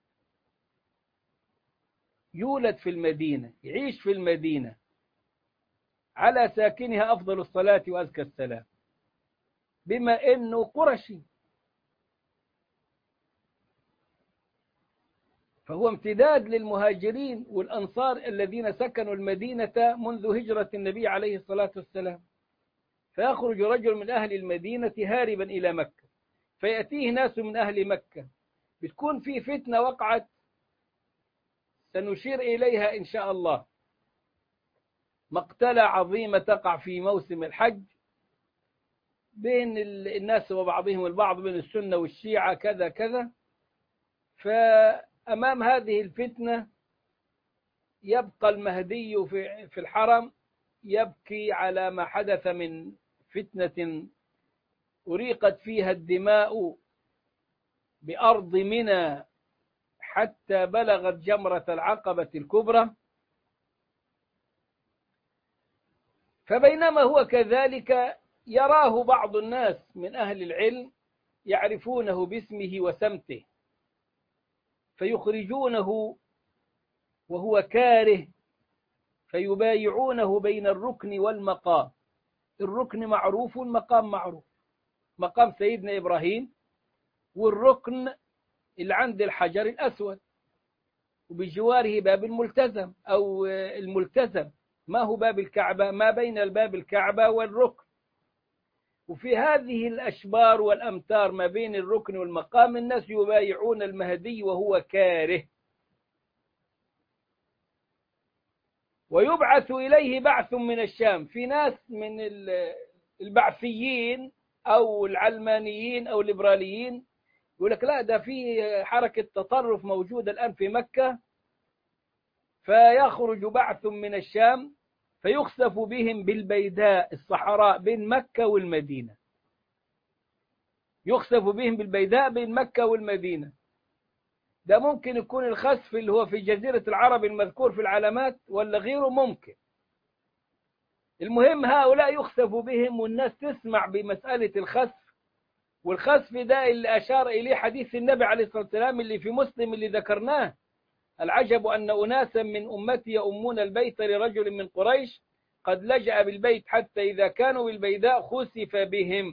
يولد في المدينة، يعيش في المدينة، على ساكنها أفضل الصلاة وأزكى السلام، بما أنه قرشي، فهو امتداد للمهاجرين والأنصار الذين سكنوا المدينة منذ هجرة النبي عليه الصلاة والسلام. فيخرج رجل من أهل المدينة هاربا إلى مكة، فيأتيه ناس من أهل مكة، بتكون في فتنة وقعت سنشير إليها إن شاء الله، مقتلة عظيمة تقع في موسم الحج بين الناس وبعضهم البعض، بين السنة والشيعة كذا كذا. فأمام هذه الفتنة يبقى المهدي في الحرم يبكي على ما حدث من فتنة أريقت فيها الدماء بأرض منى حتى بلغت جمرة العقبة الكبرى. فبينما هو كذلك يراه بعض الناس من أهل العلم يعرفونه باسمه وسمته، فيخرجونه وهو كاره فيبايعونه بين الركن والمقام. الركن معروف والمقام معروف، مقام سيدنا إبراهيم، والركن اللي عند الحجر الأسود، وبجواره باب الملتزم أو الملتزم. ما هو باب الكعبة؟ ما بين الباب الكعبة والركن. وفي هذه الأشبار والأمتار ما بين الركن والمقام الناس يبايعون المهدي وهو كاره، ويبعث إليه بعث من الشام. في ناس من البعثيين أو العلمانيين أو الليبراليين يقول لك لا، ده في حركة تطرف موجودة الآن في مكة، فيخرج بعث من الشام فيخسف بهم بالبيداء، الصحراء بين مكة والمدينة، يخسف بهم بالبيداء بين مكة والمدينة. ده ممكن يكون الخسف اللي هو في جزيرة العرب المذكور في العلامات ولا غيره، ممكن. المهم هؤلاء يخسف بهم، والناس تسمع بمسألة الخسف. والخسف ده اللي أشار إليه حديث النبي عليه الصلاة والسلام اللي في مسلم اللي ذكرناه: العجب أن أناسا من أمتي يؤمون البيت لرجل من قريش قد لجأ بالبيت حتى إذا كانوا بالبيداء خسف بهم.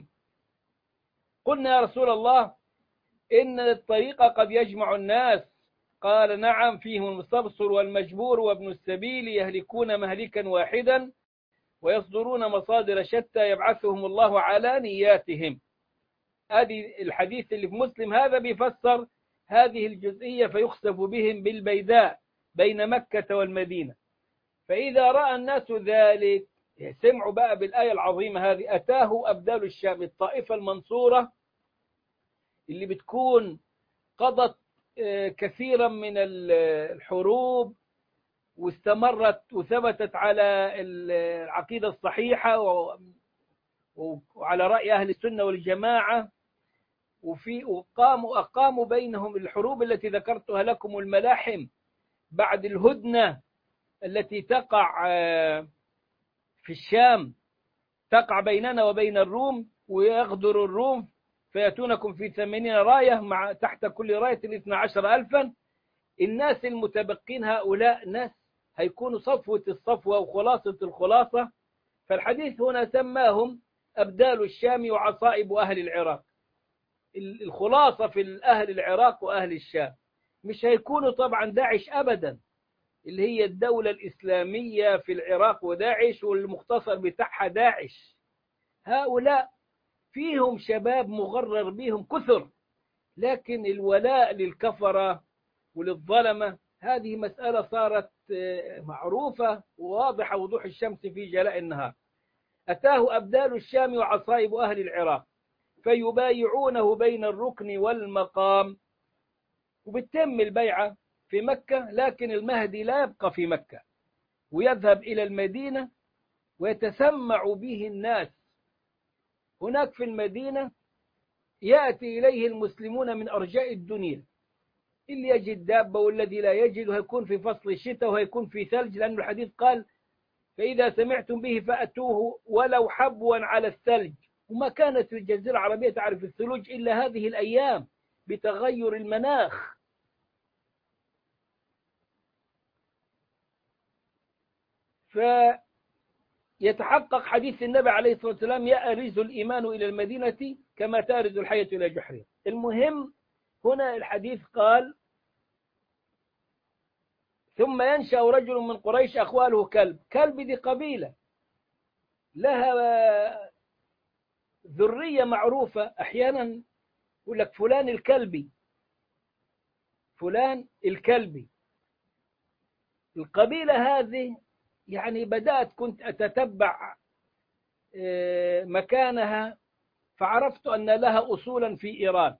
قلنا يا رسول الله إن الطريق قد يجمع الناس. قال نعم، فيهم المستبصر والمجبور وابن السبيل يهلكون مهلكا واحدا ويصدرون مصادر شتى يبعثهم الله على نياتهم. هذه الحديث اللي في مسلم هذا بيفسر هذه الجزئية: فيخسف بهم بالبيداء بين مكة والمدينة. فإذا رأى الناس ذلك سمعوا بقى بالآية العظيمة هذه: أتاه أبدال الشام، الطائفة المنصورة اللي بتكون قضت كثيرا من الحروب واستمرت وثبتت على العقيدة الصحيحة وعلى رأي أهل السنة والجماعة، وفي وقاموا أقاموا بينهم الحروب التي ذكرتها لكم، الملاحم بعد الهدنة التي تقع في الشام، تقع بيننا وبين الروم، ويغدر الروم فيأتونكم في ثمانين راية مع تحت كل راية اثنا عشر ألفا. الناس المتبقين هؤلاء ناس هيكونوا صفوة الصفوة وخلاصة الخلاصة. فالحديث هنا سماهم أبدال الشام وعصائب أهل العراق. الخلاصة في أهل العراق وأهل الشام مش هيكونوا طبعا داعش أبدا، اللي هي الدولة الإسلامية في العراق وداعش والمختصر بتاعها داعش. هؤلاء فيهم شباب مغرر بهم كثر، لكن الولاء للكفرة وللظلمة هذه مسألة صارت معروفة وواضحة وضوح الشمس في جلاء النهار. أتاه أبدال الشام وعصائب أهل العراق فيبايعونه بين الركن والمقام. وبتتم البيعة في مكة، لكن المهدي لا يبقى في مكة ويذهب إلى المدينة ويتسمع به الناس. هناك في المدينة يأتي إليه المسلمون من أرجاء الدنيا، اللي يجد دابة والذي لا يجد، وهيكون في فصل الشتاء وهيكون في ثلج، لأن الحديث قال: فإذا سمعتم به فأتوه ولو حبوا على الثلج. وما كانت الجزيرة العربية تعرف الثلوج إلا هذه الأيام بتغير المناخ. فيتحقق حديث النبي عليه الصلاة والسلام: يأرز الإيمان إلى المدينة كما تأرز الحية إلى جحرها. المهم هنا الحديث قال: ثم ينشأ رجل من قريش أخواله كلب. كلب دي قبيلة لها ذرية معروفة، أحيانا يقول لك فلان الكلبي، فلان الكلبي. القبيلة هذه يعني بدأت كنت أتتبع مكانها، فعرفت أن لها أصولا في إيران،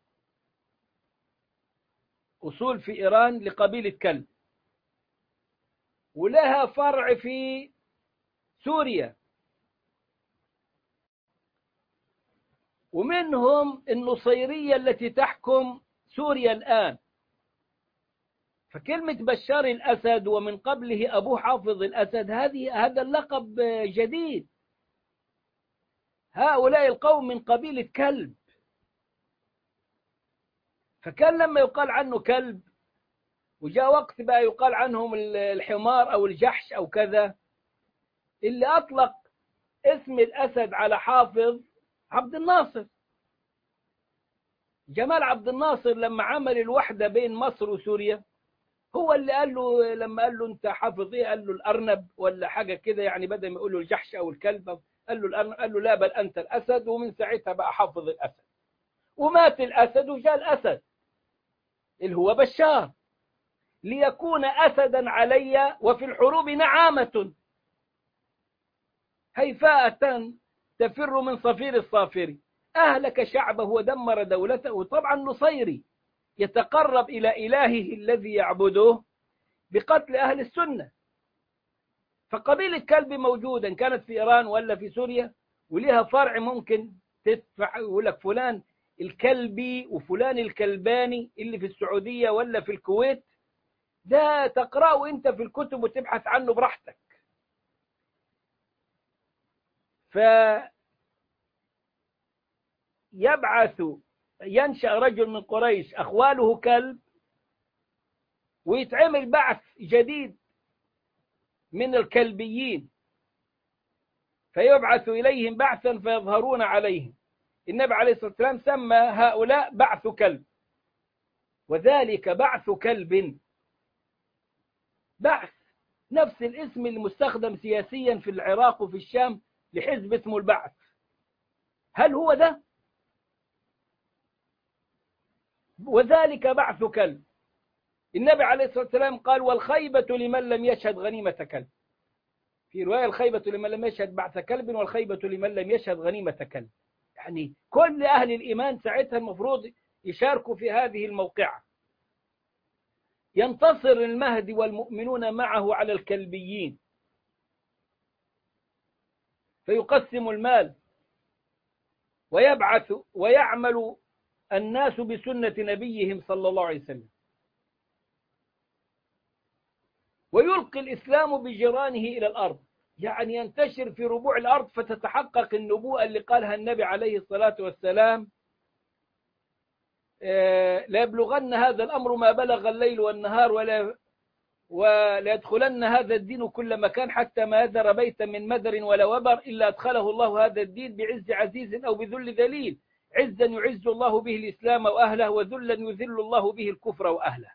أصول في إيران لقبيلة كلب، ولها فرع في سوريا، ومنهم النصيرية التي تحكم سوريا الآن. فكلمة بشار الأسد ومن قبله أبو حافظ الأسد هذه هذا اللقب جديد. هؤلاء القوم من قبيلة كلب، فكان لما يقال عنه كلب وجاء وقت بقى يقال عنهم الحمار أو الجحش أو كذا. اللي أطلق اسم الأسد على حافظ عبد الناصر. جمال عبد الناصر لما عمل الوحدة بين مصر وسوريا هو اللي قال له، لما قال له أنت حافظ إيه؟ قال له الأرنب ولا حاجة كده، يعني بدل ما يقول له الجحش أو الكلب قال له الأرنب، قال له لا بل أنت الأسد. ومن ساعتها بقى حافظ الأسد. ومات الأسد وجاء الأسد اللي هو بشار، ليكون أسدا علي وفي الحروب نعامة هيفاءة تفر من صفير الصافر. أهلك شعبه ودمر دولته. وطبعا نصيري يتقرب إلى إلهه الذي يعبده بقتل أهل السنة. فقبيلة كلب موجودة، كانت في إيران ولا في سوريا، وليها فرع ممكن تدفع يقول لك فلان الكلبي وفلان الكلباني اللي في السعودية ولا في الكويت. ده تقرأه أنت في الكتب وتبحث عنه براحتك. فيبعث ينشأ رجل من قريش أخواله كلب، ويتعمل بعث جديد من الكلبيين، فيبعث إليهم بعثا فيظهرون عليهم. النبي عليه الصلاة والسلام سمى هؤلاء بعث كلب، وذلك بعث كلب. بعث نفس الاسم المستخدم سياسيا في العراق وفي الشام لحزب اسمه البعث. هل هو ده؟ وذلك بعث كلب. النبي عليه الصلاة والسلام قال والخيبة لمن لم يشهد غنيمة كلب. في رواية الخيبة لمن لم يشهد بعث كلب، والخيبة لمن لم يشهد غنيمة كلب. يعني كل أهل الإيمان ساعتها المفروض يشاركوا في هذه الموقعة. ينتصر المهدي والمؤمنون معه على الكلبيين، فيقسم المال ويبعث ويعمل الناس بسنة نبيهم صلى الله عليه وسلم، ويلقي الإسلام بجيرانه إلى الأرض. يعني ينتشر في ربوع الأرض فتتحقق النبوءة اللي قالها النبي عليه الصلاة والسلام لا يبلغن هذا الأمر ما بلغ الليل والنهار ولا ولا يدخلن هذا الدين كل مكان حتى ما يذر بيتا من مدر ولا وبر إلا أدخله الله هذا الدين بعز عزيز أو بذل ذليل. عزا يعز الله به الإسلام وأهله، وذلا يذل الله به الكفر وأهله.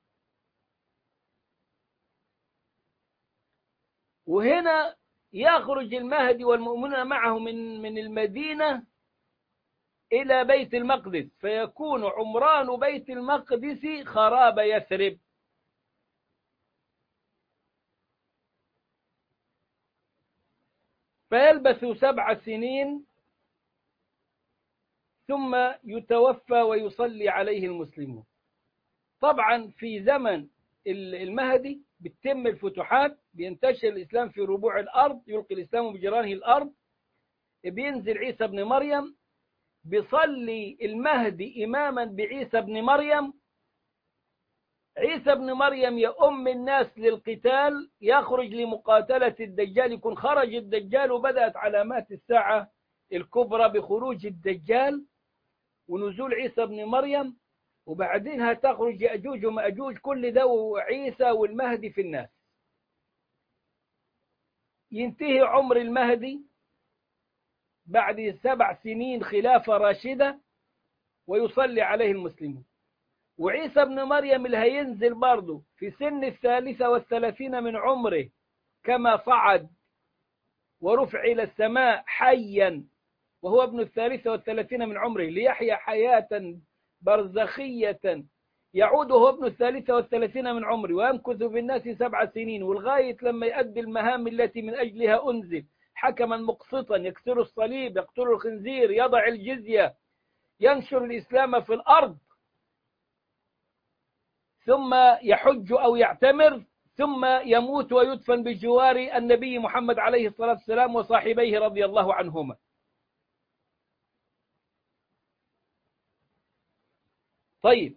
وهنا يخرج المهدي والمؤمنون معه من من المدينة إلى بيت المقدس، فيكون عمران بيت المقدس خراب يثرب. فيلبث سبع سنين ثم يتوفى ويصلي عليه المسلمون. طبعا في زمن المهدي بتتم الفتوحات، بينتشر الإسلام في ربوع الأرض، يلقي الإسلام بجيرانه الأرض. بينزل عيسى بن مريم، بيصلي المهدي إماما بعيسى بن مريم. عيسى بن مريم يؤم الناس للقتال، يخرج لمقاتلة الدجال. يكون خرج الدجال وبدأت علامات الساعة الكبرى بخروج الدجال ونزول عيسى بن مريم، وبعدين هتخرج يأجوج ومأجوج. كل ده وعيسى والمهدي في الناس. ينتهي عمر المهدي بعد سبع سنين خلافة راشدة ويصلي عليه المسلمون. وعيسى بن مريم اللي هينزل برضه في سن الثالثة والثلاثين من عمره كما صعد ورفع إلى السماء حيا وهو ابن الثالثة والثلاثين من عمره، ليحيا حياة برزخية يعود وهو ابن الثالثة والثلاثين من عمره، ويمكث في الناس سبع سنين، ولغاية لما يؤدي المهام التي من أجلها أنزل. حكما مقسطا، يكسر الصليب، يقتل الخنزير، يضع الجزية، ينشر الإسلام في الأرض، ثم يحج أو يعتمر، ثم يموت ويدفن بجوار النبي محمد عليه الصلاة والسلام وصاحبيه رضي الله عنهما. طيب،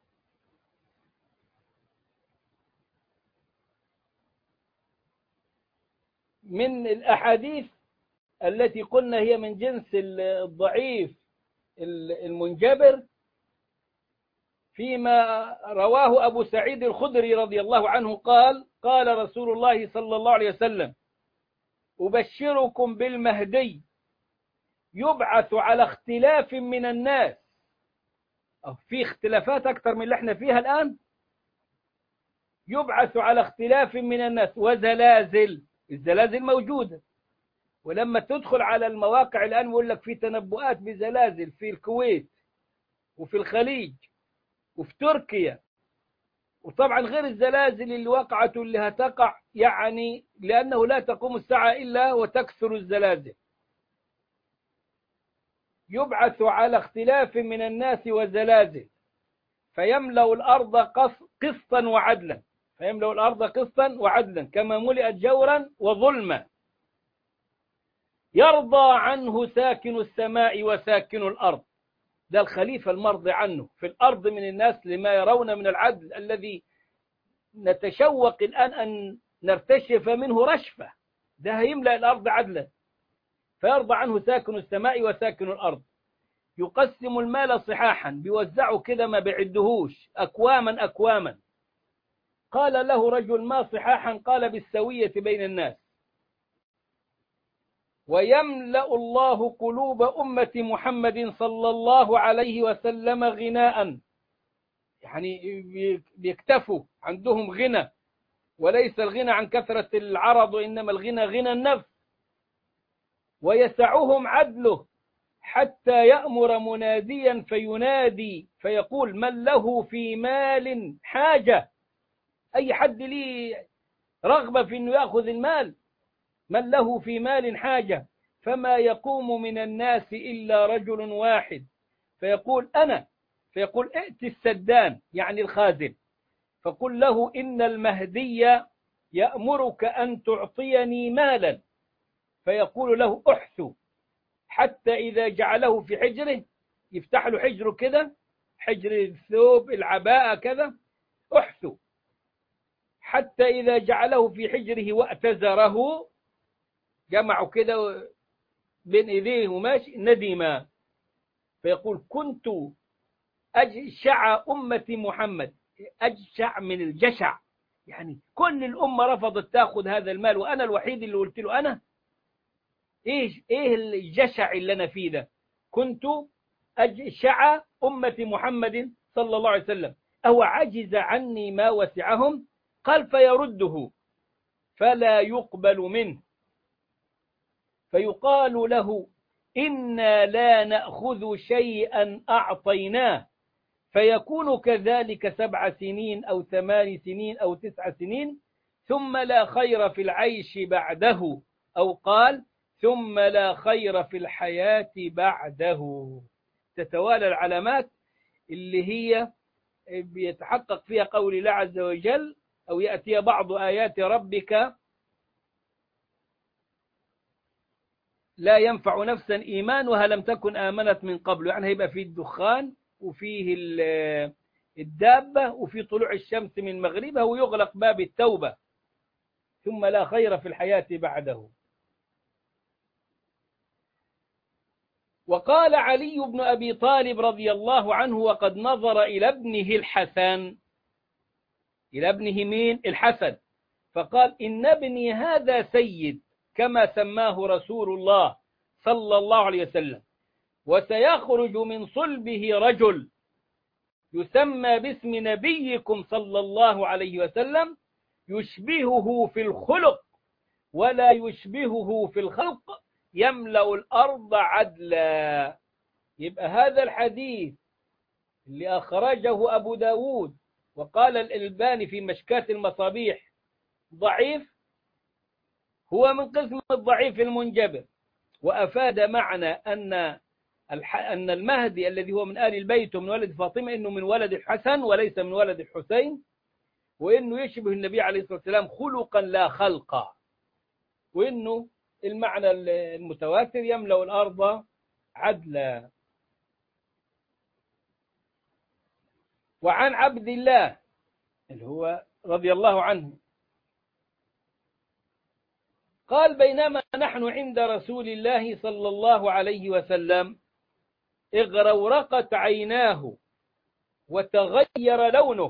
من الأحاديث التي قلنا هي من جنس الضعيف المنجبر، فيما رواه أبو سعيد الخدري رضي الله عنه قال قال رسول الله صلى الله عليه وسلم: أبشركم بالمهدي يبعث على اختلاف من الناس. في اختلافات أكثر من اللي احنا فيها الآن. يبعث على اختلاف من الناس وزلازل. الزلازل موجودة، ولما تدخل على المواقع الآن يقول لك في تنبؤات بزلازل في الكويت وفي الخليج وفي تركيا، وطبعا غير الزلازل اللي وقعت واللي هتقع، يعني لأنه لا تقوم الساعة إلا وتكثر الزلازل. يبعث على اختلاف من الناس وزلازل فيملأ الأرض قسطا وعدلا، فيملأ الأرض قسطا وعدلا كما ملئت جورا وظلما، يرضى عنه ساكن السماء وساكن الأرض. ده الخليفة المرضي عنه في الأرض من الناس لما يرون من العدل الذي نتشوق الآن أن نرتشف منه رشفة. ده هيملأ الأرض عدلا، فيرضى عنه ساكن السماء وساكن الأرض. يقسم المال صحاحا، بيوزعه كده ما بيعدهوش، أكواما أكواما. قال له رجل: ما صحاحا؟ قال: بالسوية بين الناس. ويملأ الله قلوب أمة محمد صلى الله عليه وسلم غناء، يعني بيكتفوا، عندهم غنى، وليس الغنى عن كثرة العرض وإنما الغنى غنى النفس. ويسعهم عدله حتى يأمر مناديا فينادي فيقول: من له في مال حاجة؟ أي حد ليه رغبة في أنه يأخذ المال، من له في مال حاجة، فما يقوم من الناس إلا رجل واحد فيقول: أنا. فيقول: ائت السدان، يعني الخازن، فقل له: إن المهدي يأمرك أن تعطيني مالا. فيقول له: أحثو. حتى إذا جعله في حجره، يفتح له حجره كده، حجر الثوب العباءة كذا، أحثو. حتى إذا جعله في حجره واعتزره، جمعوا كده بين إيديه وماشي، ندم. فيقول: كنت أجشع أمة محمد. أجشع من الجشع، يعني كل الأمة رفضت تأخذ هذا المال وأنا الوحيد اللي قلت له أنا. إيه إيه الجشع اللي أنا فيه ده؟ كنت أجشع أمة محمد صلى الله عليه وسلم، أو عجز عني ما وسعهم؟ قال: فيرده فلا يقبل منه، فيقال له: إنا لا نأخذ شيئا أعطيناه. فيكون كذلك سبع سنين أو ثمان سنين أو تسع سنين، ثم لا خير في العيش بعده، أو قال: ثم لا خير في الحياة بعده. تتوالى العلامات اللي هي بيتحقق فيها قول الله عز وجل: أو يأتي بعض آيات ربك لا ينفع نفسا إيمانها لم تكن آمنت من قبل. يعني هيبقى فيه الدخان وفيه الدابة وفي طلوع الشمس من مغربها ويغلق باب التوبة، ثم لا خير في الحياة بعده. وقال علي بن أبي طالب رضي الله عنه وقد نظر إلى ابنه الحسن، إلى ابنه مين؟ الحسن، فقال: إن ابني هذا سيد كما سماه رسول الله صلى الله عليه وسلم، وسيخرج من صلبه رجل يسمى باسم نبيكم صلى الله عليه وسلم، يشبهه في الخلق ولا يشبهه في الخلق، يملأ الأرض عدلا. يبقى هذا الحديث اللي أخرجه أبو داود وقال الألباني في مشكاة المصابيح ضعيف، هو من قسم الضعيف المنجبر، وأفاد معنى أن أن المهدي الذي هو من آل البيت ومن ولد فاطمة إنه من ولد الحسن وليس من ولد الحسين، وإنه يشبه النبي عليه الصلاة والسلام خلقا لا خلقا، وإنه المعنى المتواتر يملأ الأرض عدلا. وعن عبد الله اللي هو رضي الله عنه قال: بينما نحن عند رسول الله صلى الله عليه وسلم اغرورقت عيناه وتغير لونه.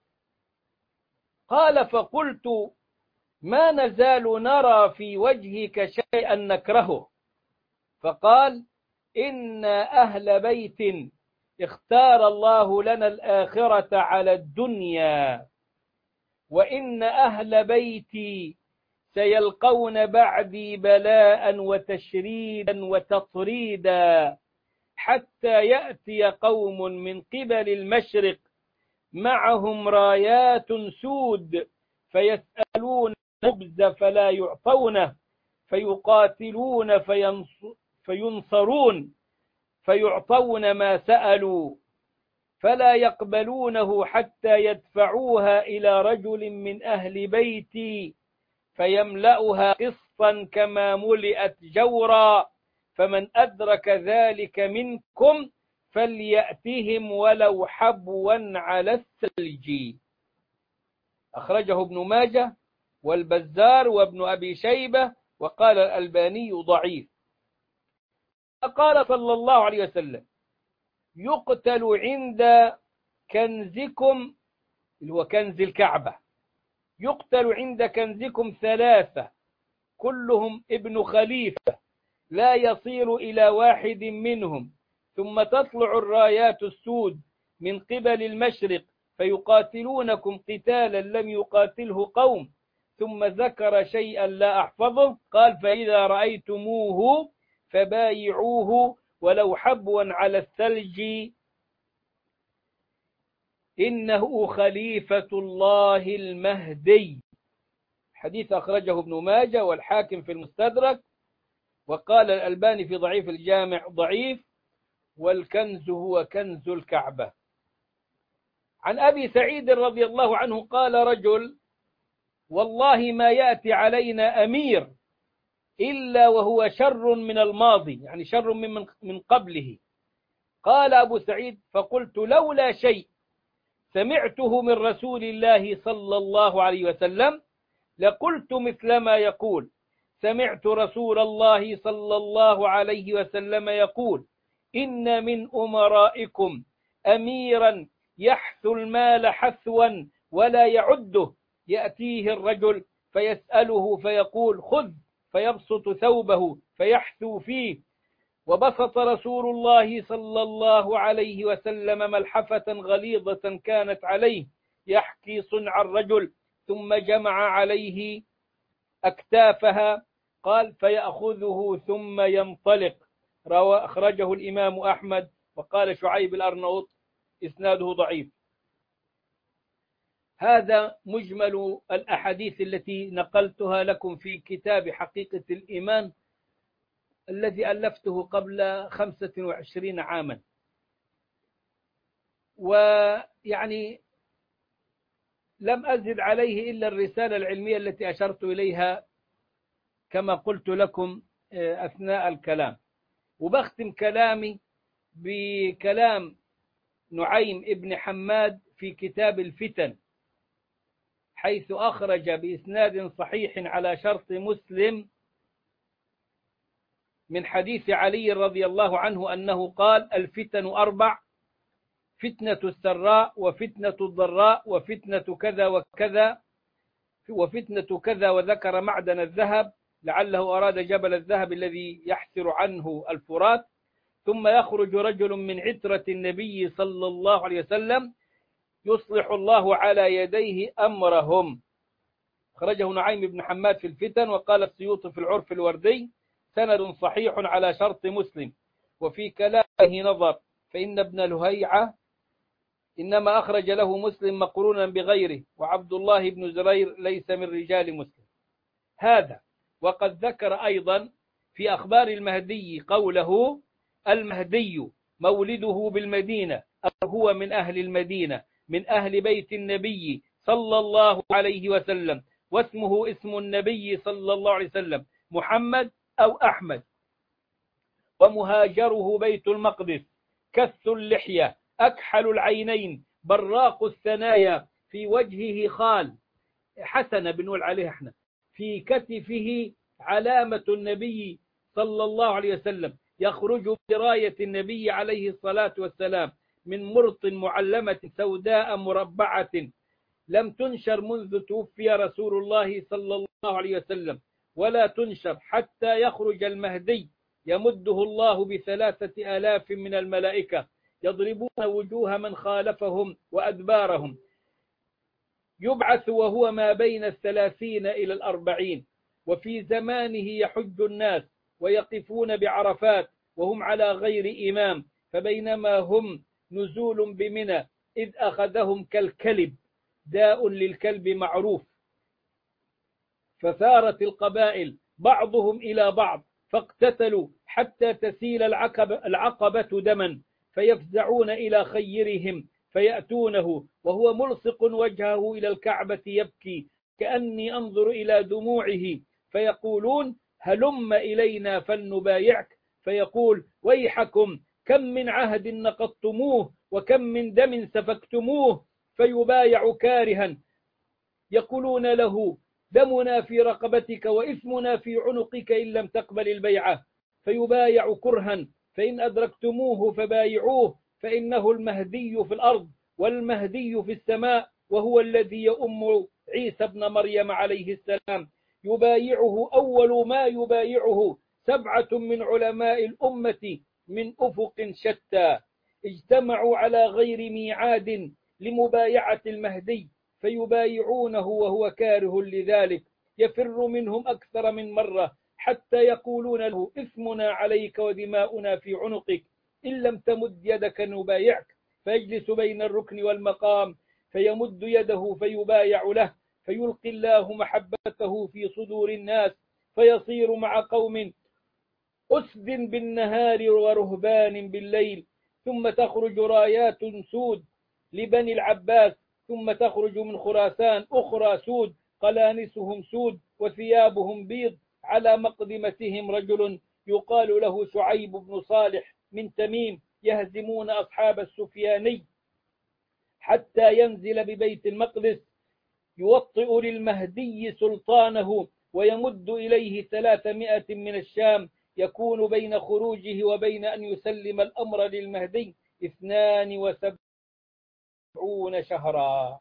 قال فقلت ما نزال نرى في وجهك شيئا نكرهه. فقال إن أهل بيت اختار الله لنا الآخرة على الدنيا، وإن أهل بيتي سيلقون بعدي بلاء وتشريدا وتطريدا، حتى يأتي قوم من قبل المشرق معهم رايات سود فيسألون الخبز فلا يعطونه، فيقاتلون فينصرون فيعطون ما سألوا، فلا يقبلونه حتى يدفعوها إلى رجل من أهل بيتي فيملأها قسطا كما ملئت جورا، فمن أدرك ذلك منكم فليأتهم ولو حبوا على الثلج. أخرجه ابن ماجه والبزار وابن أبي شيبة، وقال الألباني ضعيف. قال صلى الله عليه وسلم يقتل عند كنزكم، اللي هو كنز الكعبة، يقتل عند كنزكم ثلاثة كلهم ابن خليفة لا يصير إلى واحد منهم، ثم تطلع الرايات السود من قبل المشرق فيقاتلونكم قتالا لم يقاتله قوم، ثم ذكر شيئا لا أحفظه، قال فإذا رأيتموه فبايعوه ولو حبوا على الثلج إنه خليفة الله المهدي. حديث أخرجه ابن ماجه والحاكم في المستدرك، وقال الألباني في ضعيف الجامع ضعيف، والكنز هو كنز الكعبة. عن أبي سعيد رضي الله عنه قال رجل والله ما يأتي علينا أمير إلا وهو شر من الماضي، يعني شر من من قبله. قال أبو سعيد فقلت لولا شيء سمعته من رسول الله صلى الله عليه وسلم لقلت مثل ما يقول. سمعت رسول الله صلى الله عليه وسلم يقول إن من أمرائكم أميرا يحثو المال حثوا ولا يعده، يأتيه الرجل فيسأله فيقول خذ، فيبسط ثوبه فيحثو فيه. وبسط رسول الله صلى الله عليه وسلم ملحفة غليظة كانت عليه يحكي صنع الرجل، ثم جمع عليه أكتافها، قال فيأخذه ثم ينطلق. روى أخرجه الإمام أحمد، وقال شعيب الأرنوط إسناده ضعيف. هذا مجمل الأحاديث التي نقلتها لكم في كتاب حقيقة الإيمان الذي ألفته قبل خمسة وعشرين عاما. ويعني لم أزد عليه إلا الرسالة العلمية التي أشرت إليها كما قلت لكم أثناء الكلام. وبختم كلامي بكلام نعيم ابن حماد في كتاب الفتن، حيث أخرج بإسناد صحيح على شرط مسلم من حديث علي رضي الله عنه أنه قال الفتن أربع: فتنة السراء، وفتنة الضراء، وفتنة كذا وكذا، وفتنة كذا، وذكر معدن الذهب لعله أراد جبل الذهب الذي يحسر عنه الفرات. ثم يخرج رجل من عترة النبي صلى الله عليه وسلم يصلح الله على يديه أمرهم. خرجه نعيم بن حماد في الفتن، وقال السيوطي في العرف الوردي سند صحيح على شرط مسلم، وفي كلامه نظر، فإن ابن لهيعة إنما أخرج له مسلم مقرونا بغيره، وعبد الله بن زرير ليس من رجال مسلم. هذا وقد ذكر أيضا في أخبار المهدي قوله المهدي مولده بالمدينة، أو هو من أهل المدينة من أهل بيت النبي صلى الله عليه وسلم، واسمه اسم النبي صلى الله عليه وسلم محمد أو أحمد، ومهاجره بيت المقدس، كث اللحية، أكحل العينين، براق الثنايا، في وجهه خال حسنة بنقول عليه احنا، في كتفه علامة النبي صلى الله عليه وسلم، يخرج براية النبي عليه الصلاة والسلام، من مرط معلمة سوداء مربعة لم تنشر منذ توفي رسول الله صلى الله عليه وسلم، ولا تنشر حتى يخرج المهدي يمده الله بثلاثة آلاف من الملائكة يضربون وجوه من خالفهم وأدبارهم. يبعث وهو ما بين الثلاثين إلى الأربعين، وفي زمانه يحج الناس ويقفون بعرفات وهم على غير إمام، فبينما هم نزول بمنى إذ أخذهم كالكلب، داء للكلب معروف، فثارت القبائل بعضهم إلى بعض فاقتتلوا حتى تسيل العقبة, العقبة دما، فيفزعون إلى خيرهم فيأتونه وهو ملصق وجهه إلى الكعبة يبكي كأني أنظر إلى دموعه، فيقولون هلم إلينا فلنبايعك، فيقول ويحكم كم من عهد نقضتموه وكم من دم سفكتموه، فيبايع كارها. يقولون له دمنا في رقبتك وإثمنا في عنقك إن لم تقبل البيعة، فيبايع كرها، فإن أدركتموه فبايعوه فإنه المهدي في الأرض والمهدي في السماء، وهو الذي يؤم عيسى ابن مريم عليه السلام. يبايعه أول ما يبايعه سبعة من علماء الأمة من أفق شتى، اجتمعوا على غير ميعاد لمبايعة المهدي، فيبايعونه وهو كاره لذلك، يفر منهم أكثر من مرة حتى يقولون له إثمنا عليك ودماؤنا في عنقك، إن لم تمد يدك نبايعك، فيجلس بين الركن والمقام فيمد يده فيبايع له، فيلقي الله محبته في صدور الناس، فيصير مع قوم أسد بالنهار ورهبان بالليل، ثم تخرج رايات سود لبني العباس، ثم تخرج من خراسان أخرى سود قلانسهم سود وثيابهم بيض، على مقدمتهم رجل يقال له شعيب بن صالح من تميم، يهزمون أصحاب السفياني حتى ينزل ببيت المقدس، يوطئ للمهدي سلطانه ويمد إليه ثلاثمائة من الشام، يكون بين خروجه وبين أن يسلم الأمر للمهدي اثنان وسبعون شهرا.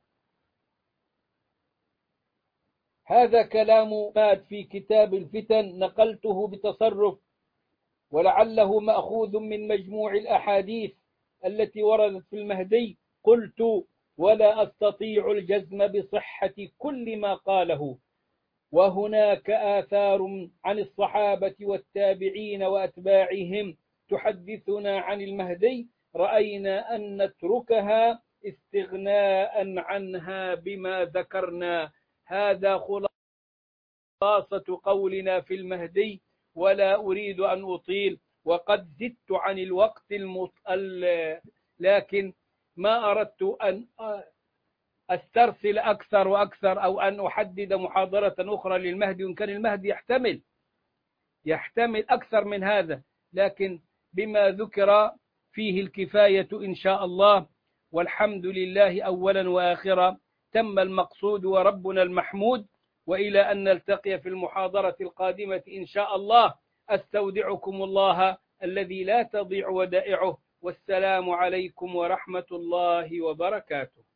هذا كلام مات في كتاب الفتن، نقلته بتصرف، ولعله مأخوذ من مجموع الأحاديث التي وردت في المهدي. قلت ولا أستطيع الجزم بصحة كل ما قاله، وهناك آثار عن الصحابة والتابعين وأتباعهم تحدثنا عن المهدي، رأينا أن نتركها استغناء عنها بما ذكرنا. هذا خلاصة قولنا في المهدي، ولا أريد أن أطيل، وقد زدت عن الوقت المطل، لكن ما أردت أن أسترسل أكثر وأكثر أو أن أحدد محاضرة أخرى للمهدي، وإن كان المهدي يحتمل يحتمل أكثر من هذا، لكن بما ذكر فيه الكفاية إن شاء الله. والحمد لله أولا وآخرا، تم المقصود وربنا المحمود، وإلى أن نلتقي في المحاضرة القادمة إن شاء الله. أستودعكم الله الذي لا تضيع ودائعه، والسلام عليكم ورحمة الله وبركاته.